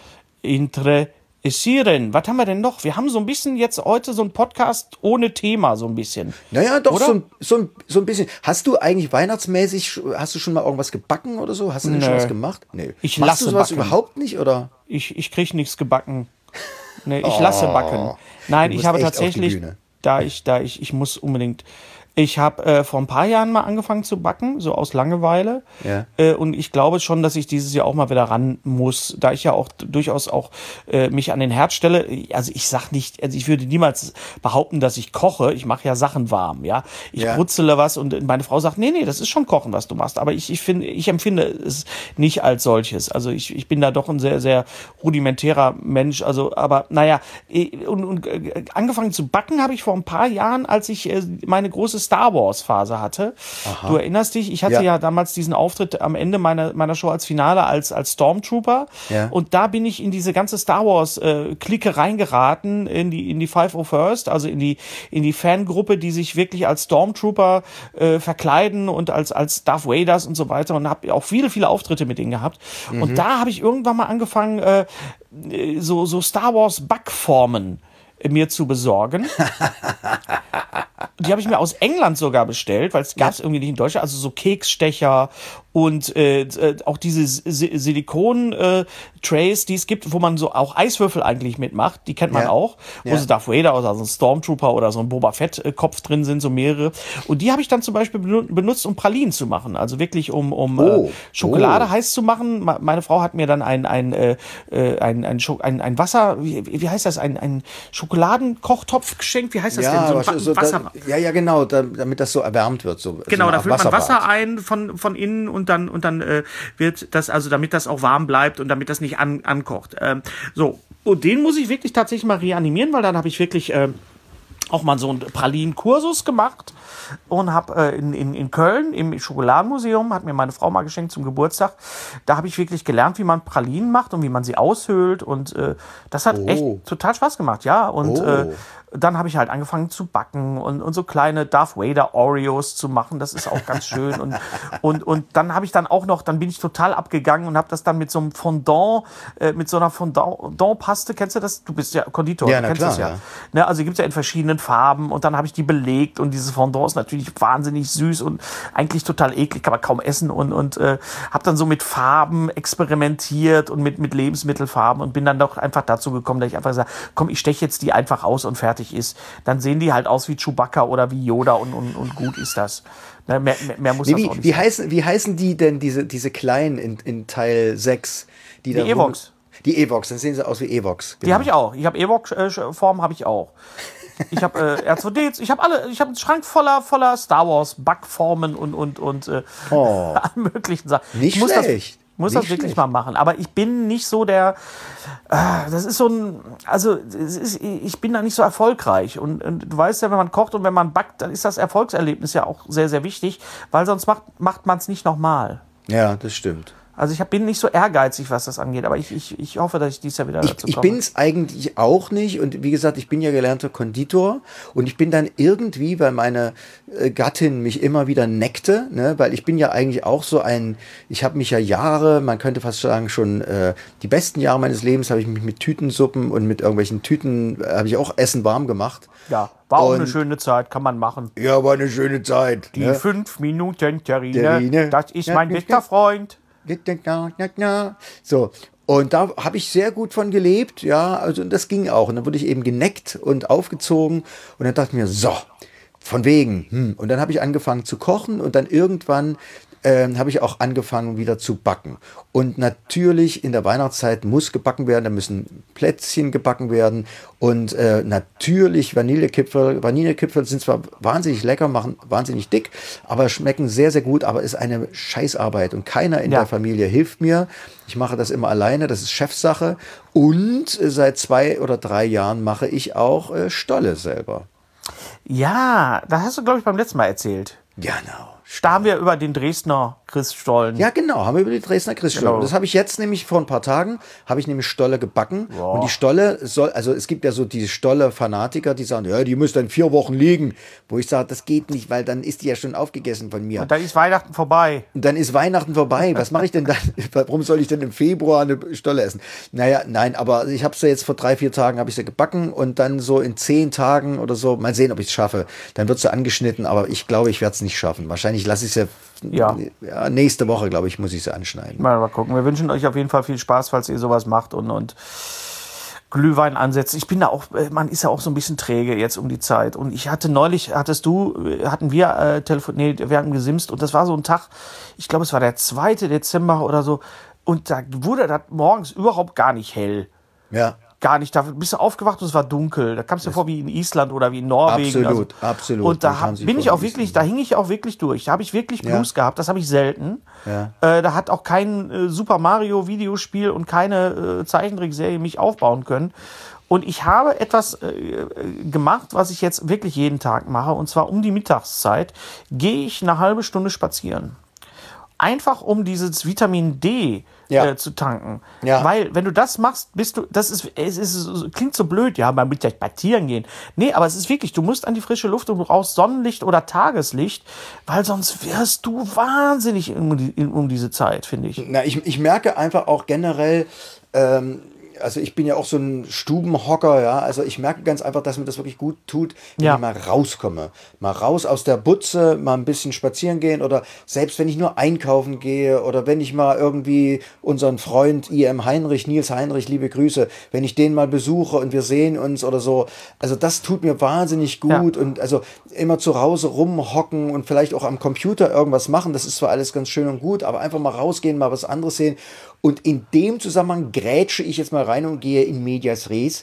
interessieren. Was haben wir denn noch? Wir haben so ein bisschen jetzt heute so einen Podcast ohne Thema, so ein bisschen. Naja, doch, oder? so ein bisschen. Hast du eigentlich weihnachtsmäßig, hast du schon mal irgendwas gebacken oder so? Hast du denn schon was gemacht? Nee. Ich Machst lasse du sowas backen. überhaupt nicht, oder? Ich kriege nichts gebacken. Nee, ich lasse backen. Nein, du ich musst habe echt auf die tatsächlich, Bühne. ich muss unbedingt. Ich habe vor ein paar Jahren mal angefangen zu backen, so aus Langeweile. Ja. Und ich glaube schon, dass ich dieses Jahr auch mal wieder ran muss, da ich ja auch durchaus auch mich an den Herd stelle. Also ich sag nicht, also ich würde niemals behaupten, dass ich koche. Ich mache ja Sachen warm, ja. Ich brutzele was und meine Frau sagt, nee, das ist schon Kochen, was du machst. Aber ich empfinde es nicht als solches. Also ich bin da doch ein sehr, sehr rudimentärer Mensch. Also, aber naja, und angefangen zu backen habe ich vor ein paar Jahren, als ich meine große Star Wars Phase hatte. Aha. Du erinnerst dich, ich hatte ja damals diesen Auftritt am Ende meiner Show als Finale als Stormtrooper. Ja. Und da bin ich in diese ganze Star Wars Clique reingeraten, in die 501st, also in die Fangruppe, die sich wirklich als Stormtrooper verkleiden und als Darth Vaders und so weiter, und habe auch viele Auftritte mit denen gehabt. Mhm. Und da habe ich irgendwann mal angefangen, so Star Wars Backformen mir zu besorgen. Die habe ich mir aus England sogar bestellt, weil es gab es irgendwie nicht in Deutschland. Also so Keksstecher und auch diese Silikon-Trays, die es gibt, wo man so auch Eiswürfel eigentlich mitmacht. Die kennt man auch. Wo so Darth Vader oder so ein Stormtrooper oder so ein Boba Fett-Kopf drin sind, so mehrere. Und die habe ich dann zum Beispiel benutzt, um Pralinen zu machen. Also wirklich um Schokolade heiß zu machen. Meine Frau hat mir dann ein Wasser, wie heißt das, ein Schokoladenkochtopf geschenkt. Wie heißt das denn? So Wasser. Ja, genau, damit das so erwärmt wird. So, genau, so da füllt man Wasser ein von innen und dann wird das, also damit das auch warm bleibt und damit das nicht ankocht. Und den muss ich wirklich tatsächlich mal reanimieren, weil dann habe ich wirklich auch mal so einen Pralinen-Kursus gemacht und habe in Köln im Schokoladenmuseum, hat mir meine Frau mal geschenkt zum Geburtstag, da habe ich wirklich gelernt, wie man Pralinen macht und wie man sie aushöhlt, und das hat echt total Spaß gemacht, ja, und dann habe ich halt angefangen zu backen und so kleine Darth Vader Oreos zu machen. Das ist auch ganz schön. Und dann habe ich dann auch noch, dann bin ich total abgegangen und habe das dann mit so einem Fondant, mit so einer Fondant-Paste, kennst du das? Du bist ja Konditor, ja, du kennst klar, das ja. Ne, also gibt es ja in verschiedenen Farben, und dann habe ich die belegt, und dieses Fondant ist natürlich wahnsinnig süß und eigentlich total eklig, kann man kaum essen, und habe dann so mit Farben experimentiert und mit Lebensmittelfarben und bin dann doch einfach dazu gekommen, dass ich einfach sage, komm, ich steche jetzt die einfach aus und fertig ist. Dann sehen die halt aus wie Chewbacca oder wie Yoda und gut ist das. Mehr muss das auch nicht wie heißen die denn, diese kleinen in Teil 6? Die Ewoks. Die Evox, dann sehen sie aus wie Evox. Die habe ich auch. Ich habe Evox-Form habe ich auch. Ich habe R2D, ich habe einen Schrank voller Star Wars Backformen und alle möglichen Sachen. Nicht schlecht. Muss das wirklich mal machen. Aber ich bin nicht so der, das ist so ein, also ich bin da nicht so erfolgreich. Und du weißt ja, wenn man kocht und wenn man backt, dann ist das Erfolgserlebnis ja auch sehr, sehr wichtig, weil sonst macht man es nicht nochmal. Ja, das stimmt. Also ich bin nicht so ehrgeizig, was das angeht, aber ich hoffe, dass ich dieses Jahr wieder dazu komme. Ich bin es eigentlich auch nicht und wie gesagt, ich bin ja gelernter Konditor und ich bin dann irgendwie, weil meine Gattin mich immer wieder neckte, ne, weil ich bin ja eigentlich auch so ich habe mich ja Jahre, man könnte fast sagen schon die besten Jahre meines Lebens habe ich mich mit Tütensuppen und mit irgendwelchen Tüten, habe ich auch Essen warm gemacht. Ja, war auch eine schöne Zeit, kann man machen. Ja, war eine schöne Zeit. Die 5 Minuten Terrine, das ist mein bester Freund. So, und da habe ich sehr gut von gelebt, ja, also das ging auch. Und dann wurde ich eben geneckt und aufgezogen und dann dachte ich mir, so, von wegen. Und dann habe ich angefangen zu kochen und dann irgendwann habe ich auch angefangen wieder zu backen. Und natürlich in der Weihnachtszeit muss gebacken werden, da müssen Plätzchen gebacken werden und natürlich Vanillekipferl. Vanillekipferl sind zwar wahnsinnig lecker, machen wahnsinnig dick, aber schmecken sehr, sehr gut, aber ist eine Scheißarbeit und keiner in der Familie hilft mir. Ich mache das immer alleine, das ist Chefsache und seit 2 oder 3 Jahren mache ich auch Stolle selber. Ja, da hast du, glaube ich, beim letzten Mal erzählt. Genau. Da haben wir über den Dresdner Christstollen. Ja, genau, haben wir über die Dresdner Christstollen. Genau. Das habe ich jetzt nämlich vor ein paar Tagen, habe ich nämlich Stolle gebacken. Wow. Und die Stolle soll, also es gibt ja so diese Stolle-Fanatiker, die sagen, ja, die muss dann 4 Wochen liegen. Wo ich sage, das geht nicht, weil dann ist die ja schon aufgegessen von mir. Und dann ist Weihnachten vorbei. Und dann ist Weihnachten vorbei. Was mache ich denn dann? Warum soll ich denn im Februar eine Stolle essen? Naja, nein, aber ich habe sie jetzt vor 3, 4 Tagen habe ich sie gebacken und dann so in 10 Tagen oder so, mal sehen, ob ich es schaffe. Dann wird sie angeschnitten, aber ich glaube, ich werde es nicht schaffen. Wahrscheinlich lasse ich sie nächste Woche, glaube ich, muss ich sie anschneiden. Mal gucken. Wir wünschen euch auf jeden Fall viel Spaß, falls ihr sowas macht und Glühwein ansetzt. Ich bin da auch, man ist ja auch so ein bisschen träge jetzt um die Zeit. Und ich hatte neulich, hatten wir telefoniert, wir hatten gesimst und das war so ein Tag, ich glaube, es war der 2. Dezember oder so. Und da wurde das morgens überhaupt gar nicht hell. Ja. Gar nicht. Da bist du aufgewacht und es war dunkel. Da kamst du dir vor wie in Island oder wie in Norwegen. Absolut, absolut. Und da hing ich auch wirklich durch. Da habe ich wirklich Blues gehabt. Das habe ich selten. Ja. Da hat auch kein Super Mario Videospiel und keine Zeichentrickserie mich aufbauen können. Und ich habe etwas gemacht, was ich jetzt wirklich jeden Tag mache. Und zwar um die Mittagszeit gehe ich eine halbe Stunde spazieren. Einfach um dieses Vitamin D zu tanken. Ja. Weil, wenn du das machst, klingt so blöd, ja, man muss ja spazieren gehen. Nee, aber es ist wirklich, du musst an die frische Luft und du brauchst Sonnenlicht oder Tageslicht, weil sonst wirst du wahnsinnig um diese Zeit, finde ich. Na, ich merke einfach auch generell, also ich bin ja auch so ein Stubenhocker, ja, also ich merke ganz einfach, dass mir das wirklich gut tut, wenn ich mal rauskomme. Mal raus aus der Butze, mal ein bisschen spazieren gehen oder selbst wenn ich nur einkaufen gehe oder wenn ich mal irgendwie unseren Freund Nils Heinrich, liebe Grüße, wenn ich den mal besuche und wir sehen uns oder so, also das tut mir wahnsinnig gut und also immer zu Hause rumhocken und vielleicht auch am Computer irgendwas machen, das ist zwar alles ganz schön und gut, aber einfach mal rausgehen, mal was anderes sehen. Und in dem Zusammenhang grätsche ich jetzt mal rein und gehe in Medias Res.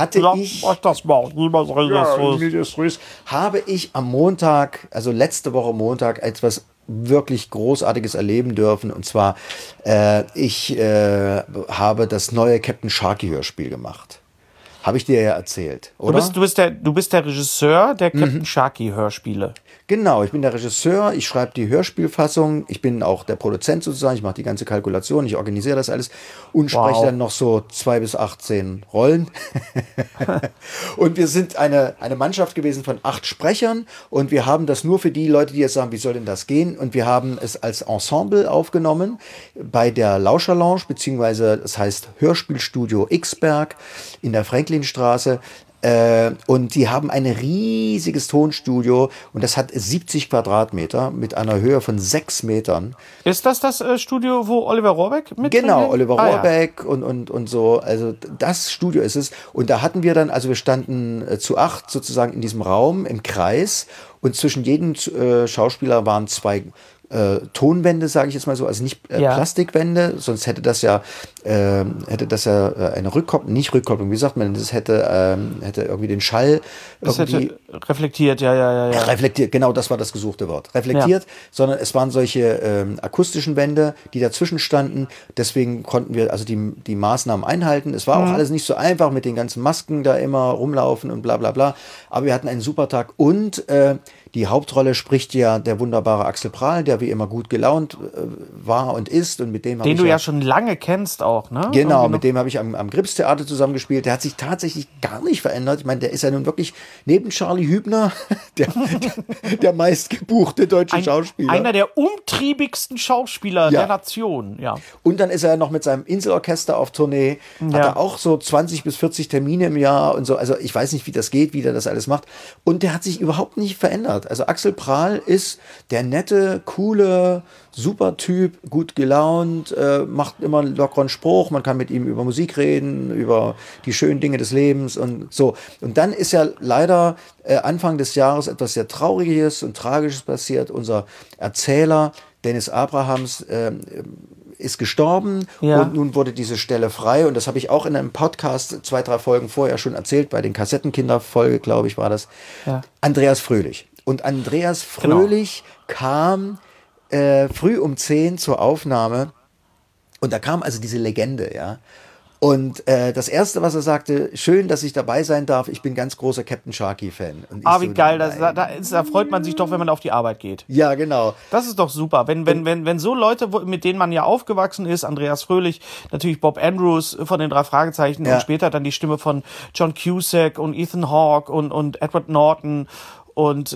Habe ich am Montag, also letzte Woche Montag, etwas wirklich Großartiges erleben dürfen. Und zwar, ich habe das neue Captain Sharky Hörspiel gemacht. Habe ich dir ja erzählt, oder? Du bist der Regisseur der Captain Sharky Hörspiele. Genau, ich bin der Regisseur, ich schreibe die Hörspielfassung, ich bin auch der Produzent sozusagen, ich mache die ganze Kalkulation, ich organisiere das alles und spreche dann noch so 2 bis 18 Rollen. Und wir sind eine Mannschaft gewesen von 8 Sprechern und wir haben das nur für die Leute, die jetzt sagen, wie soll denn das gehen? Und wir haben es als Ensemble aufgenommen bei der Lauscher Lounge, beziehungsweise das heißt Hörspielstudio Xberg in der Franklinstraße. Und die haben ein riesiges Tonstudio und das hat 70 Quadratmeter mit einer Höhe von 6 Metern. Ist das Studio, wo Oliver Rohrbeck mit Genau, Oliver Rohrbeck und so, also das Studio ist es. Und da hatten wir dann, also wir standen zu 8 sozusagen in diesem Raum im Kreis und zwischen jedem Schauspieler waren 2 Tonwände, sage ich jetzt mal so, also nicht Plastikwände, sonst hätte das ja eine Rückkopplung, nicht Rückkopplung, wie sagt man, das hätte irgendwie den Schall Das irgendwie hätte reflektiert, ja. reflektiert, genau, das war das gesuchte Wort. Reflektiert, sondern es waren solche akustischen Wände, die dazwischen standen. Deswegen konnten wir also die Maßnahmen einhalten. Es war auch alles nicht so einfach mit den ganzen Masken da immer rumlaufen und bla bla bla. Aber wir hatten einen super Tag und die Hauptrolle spricht ja der wunderbare Axel Prahl, der wie immer gut gelaunt war und ist. Und mit dem Den du ja schon lange kennst auch, ne? Genau, mit dem habe ich am Gripstheater zusammengespielt. Der hat sich tatsächlich gar nicht verändert. Ich meine, der ist ja nun wirklich neben Charlie Hübner der meistgebuchte deutsche Schauspieler. Einer der umtriebigsten Schauspieler der Nation, ja. Und dann ist er noch mit seinem Inselorchester auf Tournee. Hat er auch so 20 bis 40 Termine im Jahr und so. Also ich weiß nicht, wie das geht, wie der das alles macht. Und der hat sich überhaupt nicht verändert. Also Axel Prahl ist der nette, coole, super Typ, gut gelaunt, macht immer einen lockeren Spruch, man kann mit ihm über Musik reden, über die schönen Dinge des Lebens und so. Und dann ist ja leider Anfang des Jahres etwas sehr Trauriges und Tragisches passiert. Unser Erzähler Dennis Abrahams ist gestorben und nun wurde diese Stelle frei und das habe ich auch in einem Podcast 2, 3 Folgen vorher schon erzählt, bei den Kassettenkinder-Folge, glaube ich, war das. Ja. Andreas Fröhlich. Und Andreas Fröhlich kam früh um 10 zur Aufnahme und da kam also diese Legende, ja. Und das Erste, was er sagte, schön, dass ich dabei sein darf, ich bin ganz großer Captain Sharky-Fan. Wie geil, da freut man sich doch, wenn man auf die Arbeit geht. Ja, genau. Das ist doch super, wenn so Leute, mit denen man ja aufgewachsen ist, Andreas Fröhlich, natürlich Bob Andrews von den 3 Fragezeichen und später dann die Stimme von John Cusack und Ethan Hawke und Edward Norton und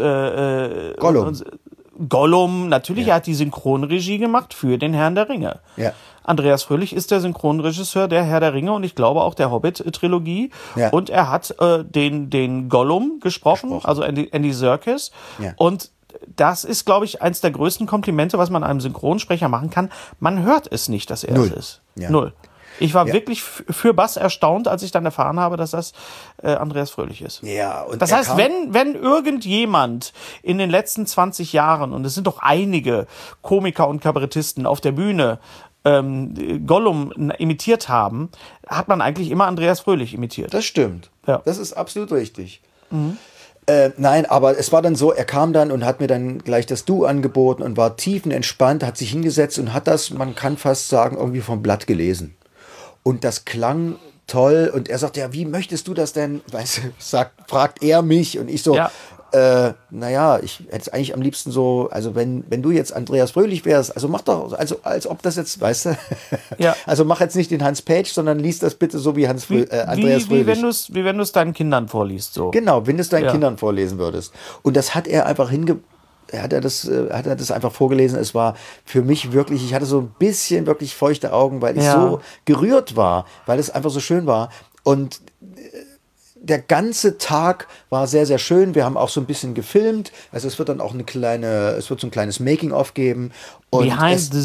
Gollum, natürlich, er hat die Synchronregie gemacht für den Herrn der Ringe. Ja. Andreas Fröhlich ist der Synchronregisseur der Herr der Ringe und ich glaube auch der Hobbit-Trilogie. Ja. Und er hat den Gollum gesprochen, also Andy Serkis. Ja. Und das ist, glaube ich, eins der größten Komplimente, was man einem Synchronsprecher machen kann. Man hört es nicht, dass er es ist. Ja. Null. Ich war wirklich für Bass erstaunt, als ich dann erfahren habe, dass das Andreas Fröhlich ist. Ja, und das heißt, wenn irgendjemand in den letzten 20 Jahren, und es sind doch einige Komiker und Kabarettisten auf der Bühne, Gollum imitiert haben, hat man eigentlich immer Andreas Fröhlich imitiert. Das stimmt. Ja. Das ist absolut richtig. Mhm. Nein, aber es war dann so, er kam dann und hat mir dann gleich das Du angeboten und war tiefenentspannt, hat sich hingesetzt und hat das, man kann fast sagen, irgendwie vom Blatt gelesen. Und das klang toll. Und er sagt, ja, wie möchtest du das denn? Weißt du, fragt er mich. Und ich so, naja, ich hätte es eigentlich am liebsten so, also wenn du jetzt Andreas Fröhlich wärst, also mach doch, also als ob das jetzt, weißt du? Ja. Also mach jetzt nicht den Hans Page, sondern lies das bitte so wie Andreas Fröhlich. Wie wenn du es deinen Kindern vorliest. So. Genau, wenn du es deinen Kindern vorlesen würdest. Und das hat er einfach hat er das einfach vorgelesen. Es war für mich wirklich, ich hatte so ein bisschen wirklich feuchte Augen, weil ich so gerührt war, weil es einfach so schön war. Und der ganze Tag war sehr, sehr schön. Wir haben auch so ein bisschen gefilmt. Also es wird dann auch so ein kleines Making-of geben. Und Behind the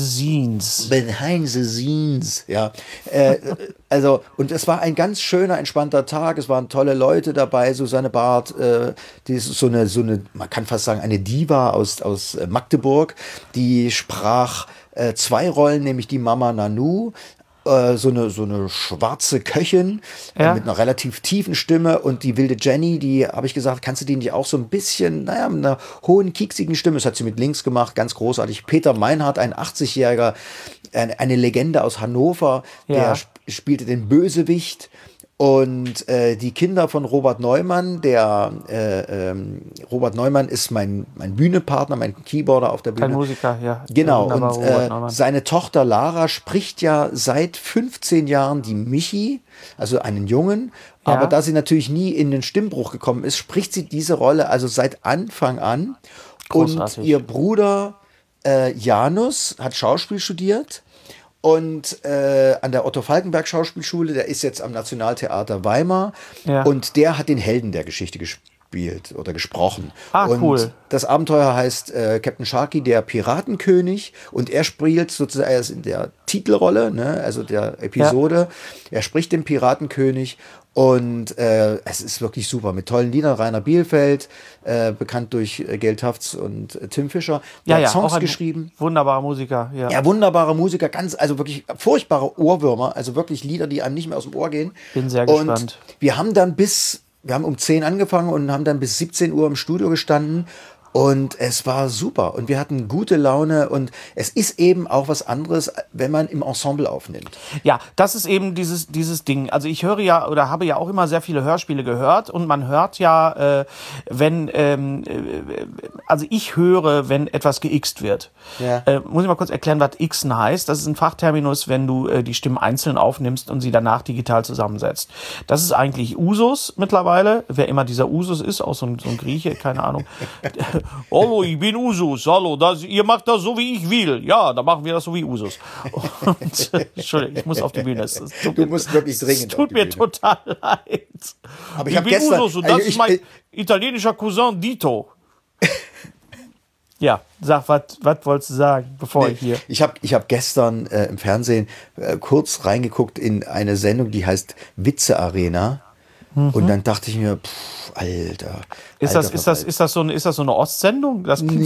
Scenes, ja. Also, und es war ein ganz schöner, entspannter Tag. Es waren tolle Leute dabei. Susanne Barth, die ist so eine, man kann fast sagen, eine Diva aus Magdeburg. Die sprach 2 Rollen, nämlich die Mama Nanu, so eine schwarze Köchin mit einer relativ tiefen Stimme und die wilde Jenny, die habe ich gesagt, kannst du die nicht auch so ein bisschen, mit einer hohen, kieksigen Stimme, das hat sie mit links gemacht, ganz großartig. Peter Meinhardt, ein 80-Jähriger, eine Legende aus Hannover, der spielte den Bösewicht. Und die Kinder von Robert Neumann, Robert Neumann ist mein Bühnenpartner, mein Keyboarder auf der Bühne. Ein Musiker, ja. Genau, und seine Tochter Lara spricht ja seit 15 Jahren die Michi, also einen Jungen. Aber da sie natürlich nie in den Stimmbruch gekommen ist, spricht sie diese Rolle also seit Anfang an. Großartig. Und ihr Bruder Janus hat Schauspiel studiert. Und an der Otto-Falckenberg-Schauspielschule, der ist jetzt am Nationaltheater Weimar. Ja. Und der hat den Helden der Geschichte gespielt oder gesprochen. Und cool. Das Abenteuer heißt Captain Sharky, der Piratenkönig, und er spielt sozusagen in der Titelrolle, ne, also der Episode. Er spricht den Piratenkönig. Und es ist wirklich super, mit tollen Liedern. Rainer Bielfeldt, bekannt durch Gelt Hafts und Tim Fischer, der hat Songs geschrieben. Wunderbarer Musiker. Ja, wunderbarer Musiker, also wirklich furchtbare Ohrwürmer, also wirklich Lieder, die einem nicht mehr aus dem Ohr gehen. Bin sehr gespannt. Wir haben um 10 angefangen und haben dann bis 17 Uhr im Studio gestanden. Und es war super und wir hatten gute Laune und es ist eben auch was anderes, wenn man im Ensemble aufnimmt. Ja, das ist eben dieses Ding. Also ich höre ja oder habe ja auch immer sehr viele Hörspiele gehört und man hört ja, also ich höre, wenn etwas geixt wird. Ja. Muss ich mal kurz erklären, was Xen heißt. Das ist ein Fachterminus, wenn du die Stimmen einzeln aufnimmst und sie danach digital zusammensetzt. Das ist eigentlich Usus mittlerweile. Wer immer dieser Usus ist, auch so ein Grieche, keine Ahnung. Hallo, ich bin Usus. Hallo, ihr macht das so, wie ich will. Ja, dann machen wir das so wie Usus. Und, Entschuldigung, ich muss auf die Bühne. Du musst wirklich dringend. Es tut mir total leid. Aber ich bin Usus und das ist mein italienischer Cousin Dito. Ja, sag, was wolltest du sagen, bevor ich hier... Ich hab gestern im Fernsehen kurz reingeguckt in eine Sendung, die heißt Witze Arena. Und dann dachte ich mir, Alter. Ist das so eine Ostsendung?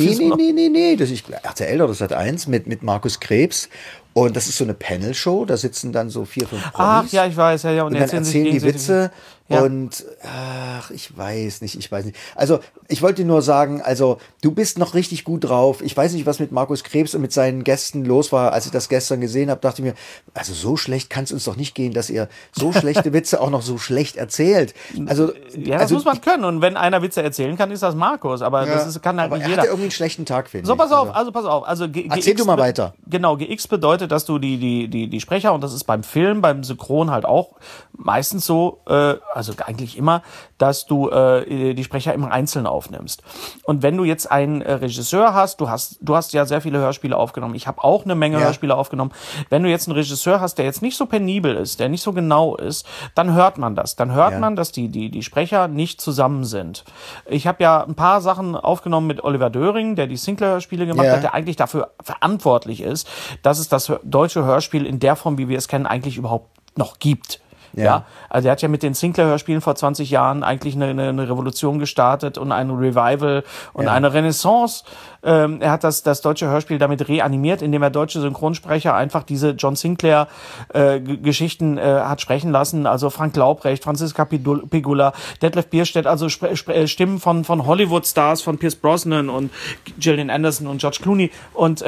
Nee. Das ist RTL oder Sat.1 mit Markus Krebs. Und das ist so eine Panel-Show. Da sitzen dann so 4, 5 Promis. Ach ja, ich weiß. Ja, und dann erzählen die Witze. Ja. Und ich weiß nicht. Also ich wollte nur sagen, also du bist noch richtig gut drauf. Ich weiß nicht, was mit Markus Krebs und mit seinen Gästen los war. Als ich das gestern gesehen habe, dachte ich mir, also so schlecht kann es uns doch nicht gehen, dass ihr so schlechte Witze auch noch so schlecht erzählt. Also, das muss man können. Und wenn einer Witze erzählen kann, ist das Markus. Aber kann halt nicht jeder. Er hat irgendwie einen schlechten Tag, finde ich. So, pass auf. Also, erzähl du mal weiter. Genau, GX bedeutet, dass du die Sprecher, und das ist beim Film, beim Synchron halt auch meistens so, also eigentlich immer, dass du die Sprecher immer einzeln aufnimmst. Und wenn du jetzt einen Regisseur hast, du hast ja sehr viele Hörspiele aufgenommen, ich habe auch eine Menge Hörspiele aufgenommen, wenn du jetzt einen Regisseur hast, der jetzt nicht so penibel ist, der nicht so genau ist, dann hört man das. Dann hört man, dass die Sprecher nicht zusammen sind. Ich habe ja ein paar Sachen aufgenommen mit Oliver Döring, der die Sinclair-Hörspiele gemacht hat, der eigentlich dafür verantwortlich ist, dass es das deutsche Hörspiel in der Form, wie wir es kennen, eigentlich überhaupt noch gibt. Ja, also er hat ja mit den Sinclair-Hörspielen vor 20 Jahren eigentlich eine Revolution gestartet und ein Revival und eine Renaissance. Er hat das deutsche Hörspiel damit reanimiert, indem er deutsche Synchronsprecher einfach diese John Sinclair Geschichten hat sprechen lassen. Also Frank Laubrecht, Franziska Pegula, Detlef Bierstedt, also Stimmen von Hollywood-Stars, von Pierce Brosnan und Gillian Anderson und George Clooney. Und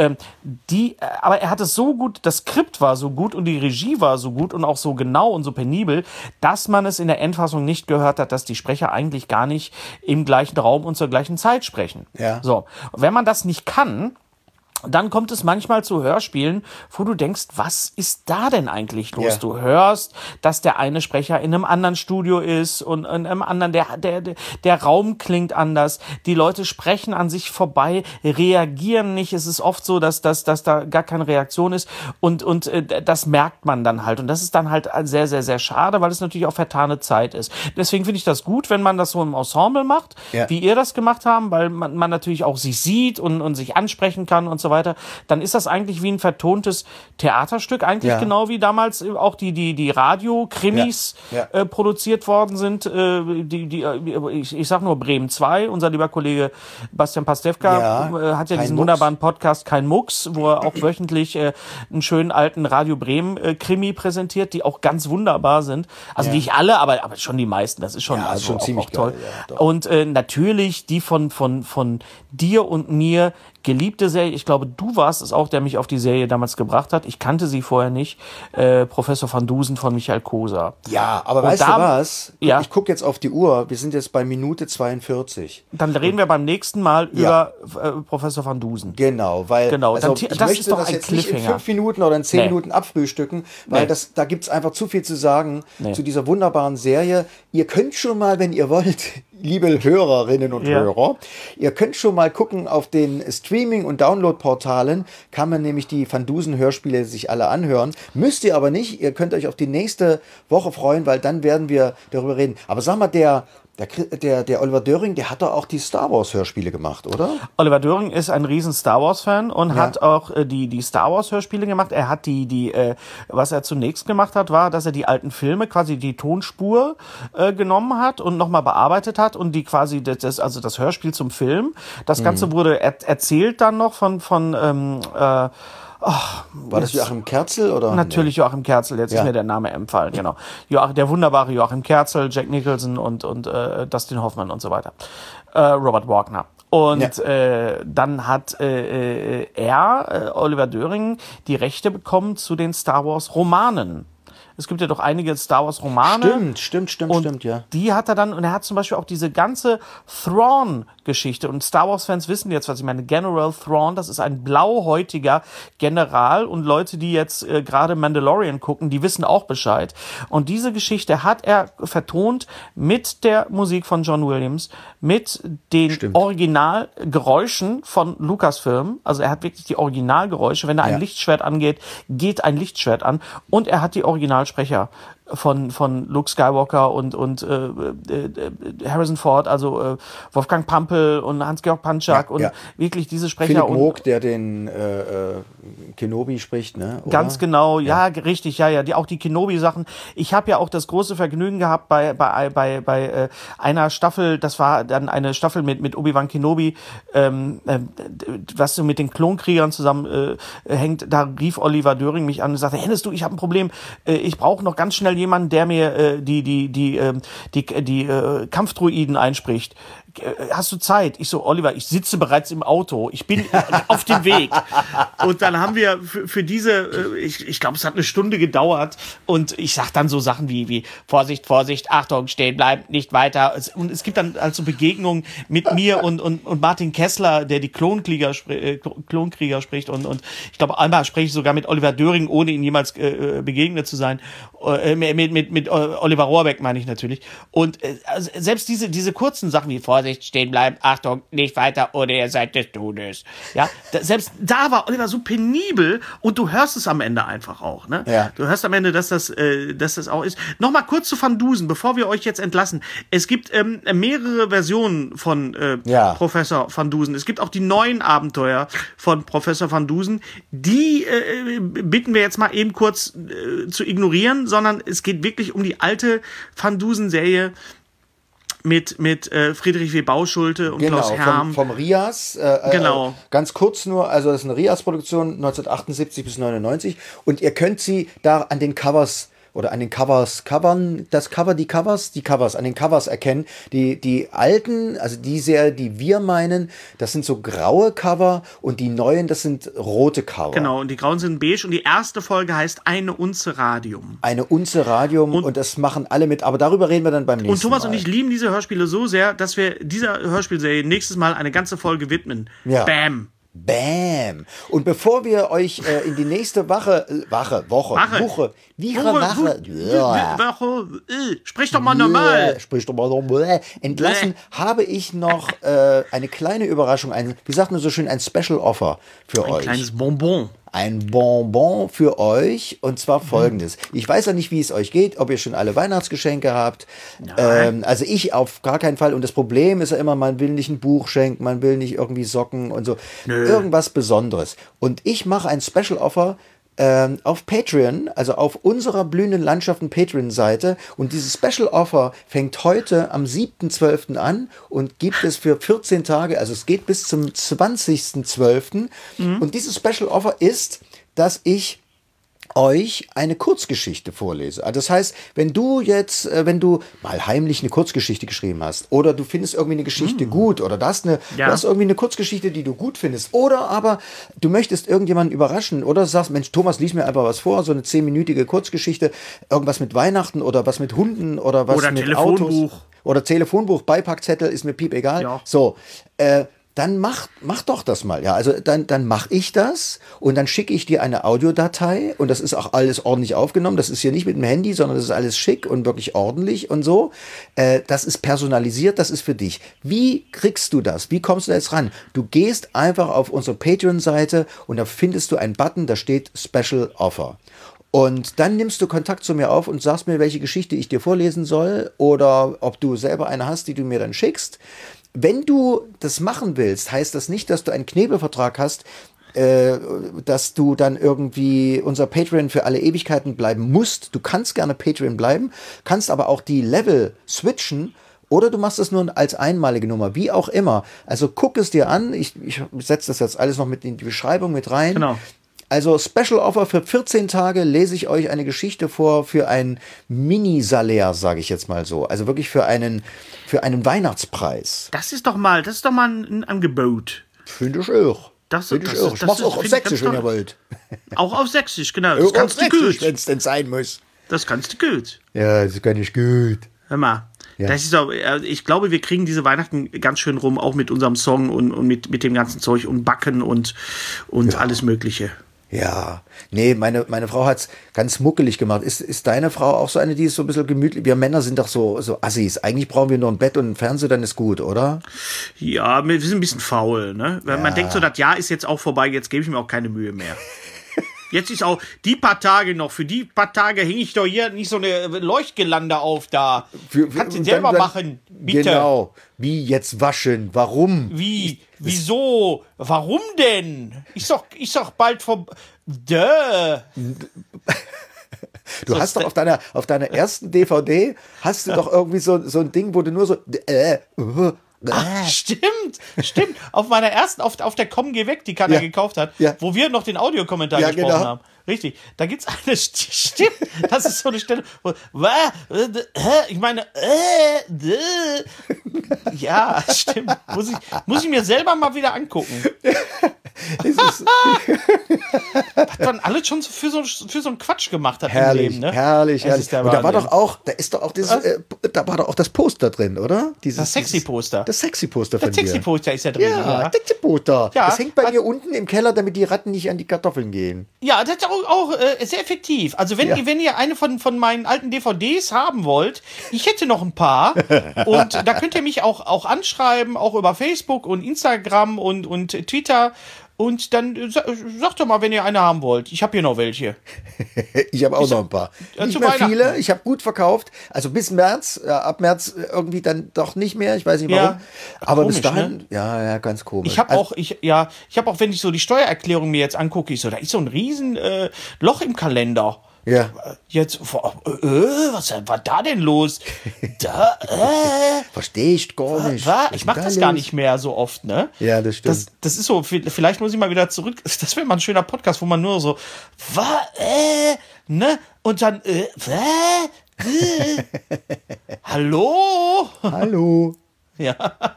aber er hat es so gut, das Skript war so gut und die Regie war so gut und auch so genau und so penibel, dass man es in der Endfassung nicht gehört hat, dass die Sprecher eigentlich gar nicht im gleichen Raum und zur gleichen Zeit sprechen. Ja. So, wenn man das nicht kann, dann kommt es manchmal zu Hörspielen, wo du denkst, was ist da denn eigentlich los? Ja. Du hörst, dass der eine Sprecher in einem anderen Studio ist und in einem anderen, der Raum klingt anders. Die Leute sprechen an sich vorbei, reagieren nicht. Es ist oft so, dass da gar keine Reaktion ist und das merkt man dann halt. Und das ist dann halt sehr, sehr, sehr schade, weil es natürlich auch vertane Zeit ist. Deswegen finde ich das gut, wenn man das so im Ensemble macht, wie ihr das gemacht haben, weil man natürlich auch sich sieht und sich ansprechen kann und so weiter, dann ist das eigentlich wie ein vertontes Theaterstück, eigentlich genau wie damals auch die Radio-Krimis produziert worden sind. Ich sag nur Bremen 2, unser lieber Kollege Bastian Pastewka hat ja diesen wunderbaren Podcast Kein Mucks, wo er auch wöchentlich einen schönen alten Radio Bremen Krimi präsentiert, die auch ganz wunderbar sind. Also nicht alle, aber schon die meisten. Das ist schon, schon ziemlich auch toll. Ja, und natürlich die von dir und mir geliebte Serie, ich glaube, du warst es auch, der mich auf die Serie damals gebracht hat. Ich kannte sie vorher nicht. Professor van Dusen von Michael Koser. Ja, aber weißt du was? Ich gucke jetzt auf die Uhr. Wir sind jetzt bei Minute 42. Dann reden wir beim nächsten Mal über Professor van Dusen. Genau, weil also, ich möchte das jetzt nicht in 5 Minuten oder in 10 Minuten abfrühstücken, weil da gibt es einfach zu viel zu sagen zu dieser wunderbaren Serie. Ihr könnt schon mal, wenn ihr wollt, liebe Hörerinnen und Hörer, ihr könnt schon mal gucken auf den Streaming- und Download-Portalen, kann man nämlich die Van Dusen-Hörspiele sich alle anhören. Müsst ihr aber nicht, ihr könnt euch auf die nächste Woche freuen, weil dann werden wir darüber reden. Aber sag mal, Der Oliver Döring, der hat doch auch die Star Wars Hörspiele gemacht, oder? Oliver Döring ist ein riesen Star Wars Fan und hat auch die Star Wars Hörspiele gemacht. Er hat was er zunächst gemacht hat, war, dass er die alten Filme, quasi die Tonspur genommen hat und nochmal bearbeitet hat und die quasi also das Hörspiel zum Film. Das Ganze wurde erzählt dann noch von war das Joachim Kerzel oder? Natürlich Joachim Kerzel, jetzt ist mir der Name empfallen, genau. Der wunderbare Joachim Kerzel, Jack Nicholson und Dustin Hoffman und so weiter. Robert Wagner. Und dann hat Oliver Döring, die Rechte bekommen zu den Star Wars Romanen. Es gibt ja doch einige Star Wars Romane. Stimmt, ja. Die hat er dann, und er hat zum Beispiel auch diese ganze Thrawn-Geschichte. Und Star Wars-Fans wissen jetzt, was ich meine. General Thrawn, das ist ein blauhäutiger General. Und Leute, die jetzt gerade Mandalorian gucken, die wissen auch Bescheid. Und diese Geschichte hat er vertont mit der Musik von John Williams, mit den Originalgeräuschen von Lucasfilm. Also er hat wirklich die Originalgeräusche. Wenn da ein Lichtschwert angeht, geht ein Lichtschwert an. Und er hat die Originalsprecher von Luke Skywalker und Harrison Ford, also Wolfgang Pampel und Hans-Georg Panczak und wirklich diese Sprecher. Philipp Moog, der den Kenobi spricht, ne? Oder? Ganz genau, richtig, auch die Kenobi-Sachen. Ich habe ja auch das große Vergnügen gehabt bei einer Staffel, das war dann eine Staffel mit Obi-Wan Kenobi, was so mit den Klonkriegern zusammen hängt. Da rief Oliver Döring mich an und sagte, Hennes, du, ich habe ein Problem, ich brauche noch ganz schnell jemanden, der mir die Kampfdruiden einspricht. Hast du Zeit? Ich so, Oliver, ich sitze bereits im Auto. Ich bin auf dem Weg. Und dann haben wir für diese, ich glaube, es hat eine Stunde gedauert. Und ich sag dann so Sachen wie Vorsicht, Vorsicht, Achtung, stehen bleiben, nicht weiter. Und es gibt dann also Begegnungen mit mir und Martin Kessler, der die Klonkrieger spricht. Und ich glaube, einmal spreche ich sogar mit Oliver Döring, ohne ihn jemals begegnet zu sein. Mit Oliver Rohrbeck meine ich natürlich. Und also selbst diese kurzen Sachen wie Vorsicht, stehen bleiben, Achtung, nicht weiter oder ihr seid des Todes. Ja, selbst da war Oliver so penibel und du hörst es am Ende einfach auch. Ne? Ja. Du hörst am Ende, dass das auch ist. Nochmal kurz zu Van Dusen, bevor wir euch jetzt entlassen. Es gibt mehrere Versionen von Professor Van Dusen. Es gibt auch die neuen Abenteuer von Professor Van Dusen. Die bitten wir jetzt mal eben kurz zu ignorieren, sondern es geht wirklich um die alte Van Dusen-Serie mit Friedrich W. Bauschulte und Klaus Herm. Vom Rias. Genau. Ganz kurz nur, also das ist eine Rias-Produktion, 1978 bis 99. Und ihr könnt sie da an den Covers oder an den Covern, die Covers an den Covers erkennen. Die alten, also die Serie, die wir meinen, das sind so graue Cover und die neuen, das sind rote Cover. Genau, und die grauen sind beige und die erste Folge heißt Eine Unze Radium. Eine Unze Radium und das machen alle mit, aber darüber reden wir dann beim nächsten Mal. Und Thomas und ich lieben diese Hörspiele so sehr, dass wir dieser Hörspielserie nächstes Mal eine ganze Folge widmen. Ja. Bam! Und bevor wir euch in die nächste Woche, sprich doch mal normal. Entlassen, habe ich noch eine kleine Überraschung, wie sagt man so schön, ein Special Offer für euch. Ein kleines Bonbon. Ein Bonbon für euch und zwar folgendes. Ich weiß ja nicht, wie es euch geht, ob ihr schon alle Weihnachtsgeschenke habt. Also ich auf gar keinen Fall. Und das Problem ist ja immer, man will nicht ein Buch schenken, man will nicht irgendwie Socken und so. Irgendwas Besonderes. Und ich mache ein Special Offer auf Patreon, also auf unserer Blühenden Landschaften Patreon-Seite. Und dieses Special Offer fängt heute am 7.12. an und gibt es für 14 Tage, also es geht bis zum 20.12. Und dieses Special Offer ist, dass ich euch eine Kurzgeschichte vorlese. Also das heißt, wenn du mal heimlich eine Kurzgeschichte geschrieben hast oder du findest irgendwie eine Geschichte gut oder du hast irgendwie eine Kurzgeschichte, die du gut findest oder aber du möchtest irgendjemanden überraschen oder sagst, Mensch, Thomas, lies mir einfach was vor, so eine 10-minütige Kurzgeschichte, irgendwas mit Weihnachten oder was mit Hunden oder was mit Telefonbuch. Autos. Oder Telefonbuch, Beipackzettel, ist mir piep egal. Ja. So, dann mach doch das mal. Ja, also dann mache ich das und dann schicke ich dir eine Audiodatei und das ist auch alles ordentlich aufgenommen. Das ist hier nicht mit dem Handy, sondern das ist alles schick und wirklich ordentlich und so. Das ist personalisiert, das ist für dich. Wie kriegst du das? Wie kommst du da jetzt ran? Du gehst einfach auf unsere Patreon-Seite und da findest du einen Button, da steht Special Offer. Und dann nimmst du Kontakt zu mir auf und sagst mir, welche Geschichte ich dir vorlesen soll oder ob du selber eine hast, die du mir dann schickst. Wenn du das machen willst, heißt das nicht, dass du einen Knebelvertrag hast, dass du dann irgendwie unser Patreon für alle Ewigkeiten bleiben musst. Du kannst gerne Patreon bleiben, kannst aber auch die Level switchen oder du machst es nur als einmalige Nummer, wie auch immer. Also guck es dir an. Ich setze das jetzt alles noch mit in die Beschreibung mit rein. Genau. Also Special Offer für 14 Tage lese ich euch eine Geschichte vor für ein Mini-Salär, sage ich jetzt mal so. Also wirklich für einen Weihnachtspreis. Das ist doch mal ein Angebot. Finde ich auch. Ich mach's auch auf Sächsisch, wenn ihr wollt. Auch auf Sächsisch, genau. Das kannst du gut. Wenn es denn sein muss. Das kannst du gut. Ja, das kann ich gut. Hör mal. Ja. Das ist auch, ich glaube, wir kriegen diese Weihnachten ganz schön rum, auch mit unserem Song und mit dem ganzen Zeug und Backen und alles Mögliche. Ja, nee, meine Frau hat's ganz muckelig gemacht. Ist deine Frau auch so eine, die ist so ein bisschen gemütlich? Wir Männer sind doch so Assis. Eigentlich brauchen wir nur ein Bett und ein Fernseher, dann ist gut, oder? Ja, wir sind ein bisschen faul, ne? Weil man denkt so, das Jahr ist jetzt auch vorbei, jetzt gebe ich mir auch keine Mühe mehr. Jetzt ist auch die paar Tage noch. Für die paar Tage hänge ich doch hier nicht so eine Leuchtgelande auf da. Kannst du selber machen, bitte. Genau. Wie jetzt waschen? Warum? Wie? Wieso? Warum denn? Ich sag bald vom. Du hast doch auf deiner ersten DVD hast du doch irgendwie so ein Ding, wo du nur so Ach, stimmt. Auf meiner ersten, auf der Komm, geh weg, die Katja gekauft hat, wo wir noch den Audiokommentar gesprochen haben. Richtig. Da gibt's eine, stimmt, das ist so eine Stelle, wo, ich meine, ja, stimmt. Muss ich mir selber mal wieder angucken. Was man alles schon für so einen Quatsch gemacht hat herrlich, im Leben, ne? Herrlich. Und da war doch auch das Poster drin, oder? Das Sexy-Poster. Das Sexy-Poster von dir. Das Sexy-Poster ist ja drin. Ja, das Sexy-Poster. Ja, das hängt bei mir unten im Keller, damit die Ratten nicht an die Kartoffeln gehen. Ja, das ist auch sehr effektiv. Also wenn ihr eine von meinen alten DVDs haben wollt, ich hätte noch ein paar. Und da könnt ihr mich auch anschreiben, auch über Facebook und Instagram und Twitter. Und dann sagt doch mal, wenn ihr eine haben wollt. Ich habe hier noch welche. Ich habe auch noch ein paar. Nicht mehr viele. Ich habe gut verkauft. Also bis März. Ab März irgendwie dann doch nicht mehr. Ich weiß nicht warum. Aber komisch, bis dahin, ne? Ja, ganz komisch. Ich habe auch, wenn ich so die Steuererklärung mir jetzt angucke, da ist so ein riesen Loch im Kalender. Ja. Jetzt, was war da denn los? Verstehe ich gar nicht. Ich mache das gar nicht mehr so oft, ne? Ja, das stimmt. Das ist so, vielleicht muss ich mal wieder zurück. Das wäre mal ein schöner Podcast, wo man nur so, ne? Und dann, hallo? Hallo. Ja.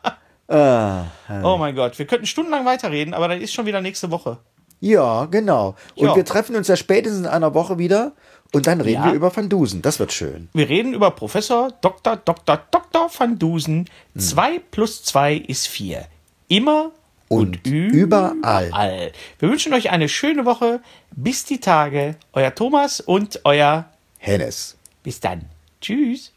Oh mein Gott, wir könnten stundenlang weiterreden, aber dann ist schon wieder nächste Woche. Ja, genau. Und wir treffen uns ja spätestens in einer Woche wieder und dann reden wir über Van Dusen. Das wird schön. Wir reden über Professor Dr. Van Dusen. 2 + 2 ist 4. Immer und überall. Wir wünschen euch eine schöne Woche. Bis die Tage. Euer Thomas und euer Hennes. Bis dann. Tschüss.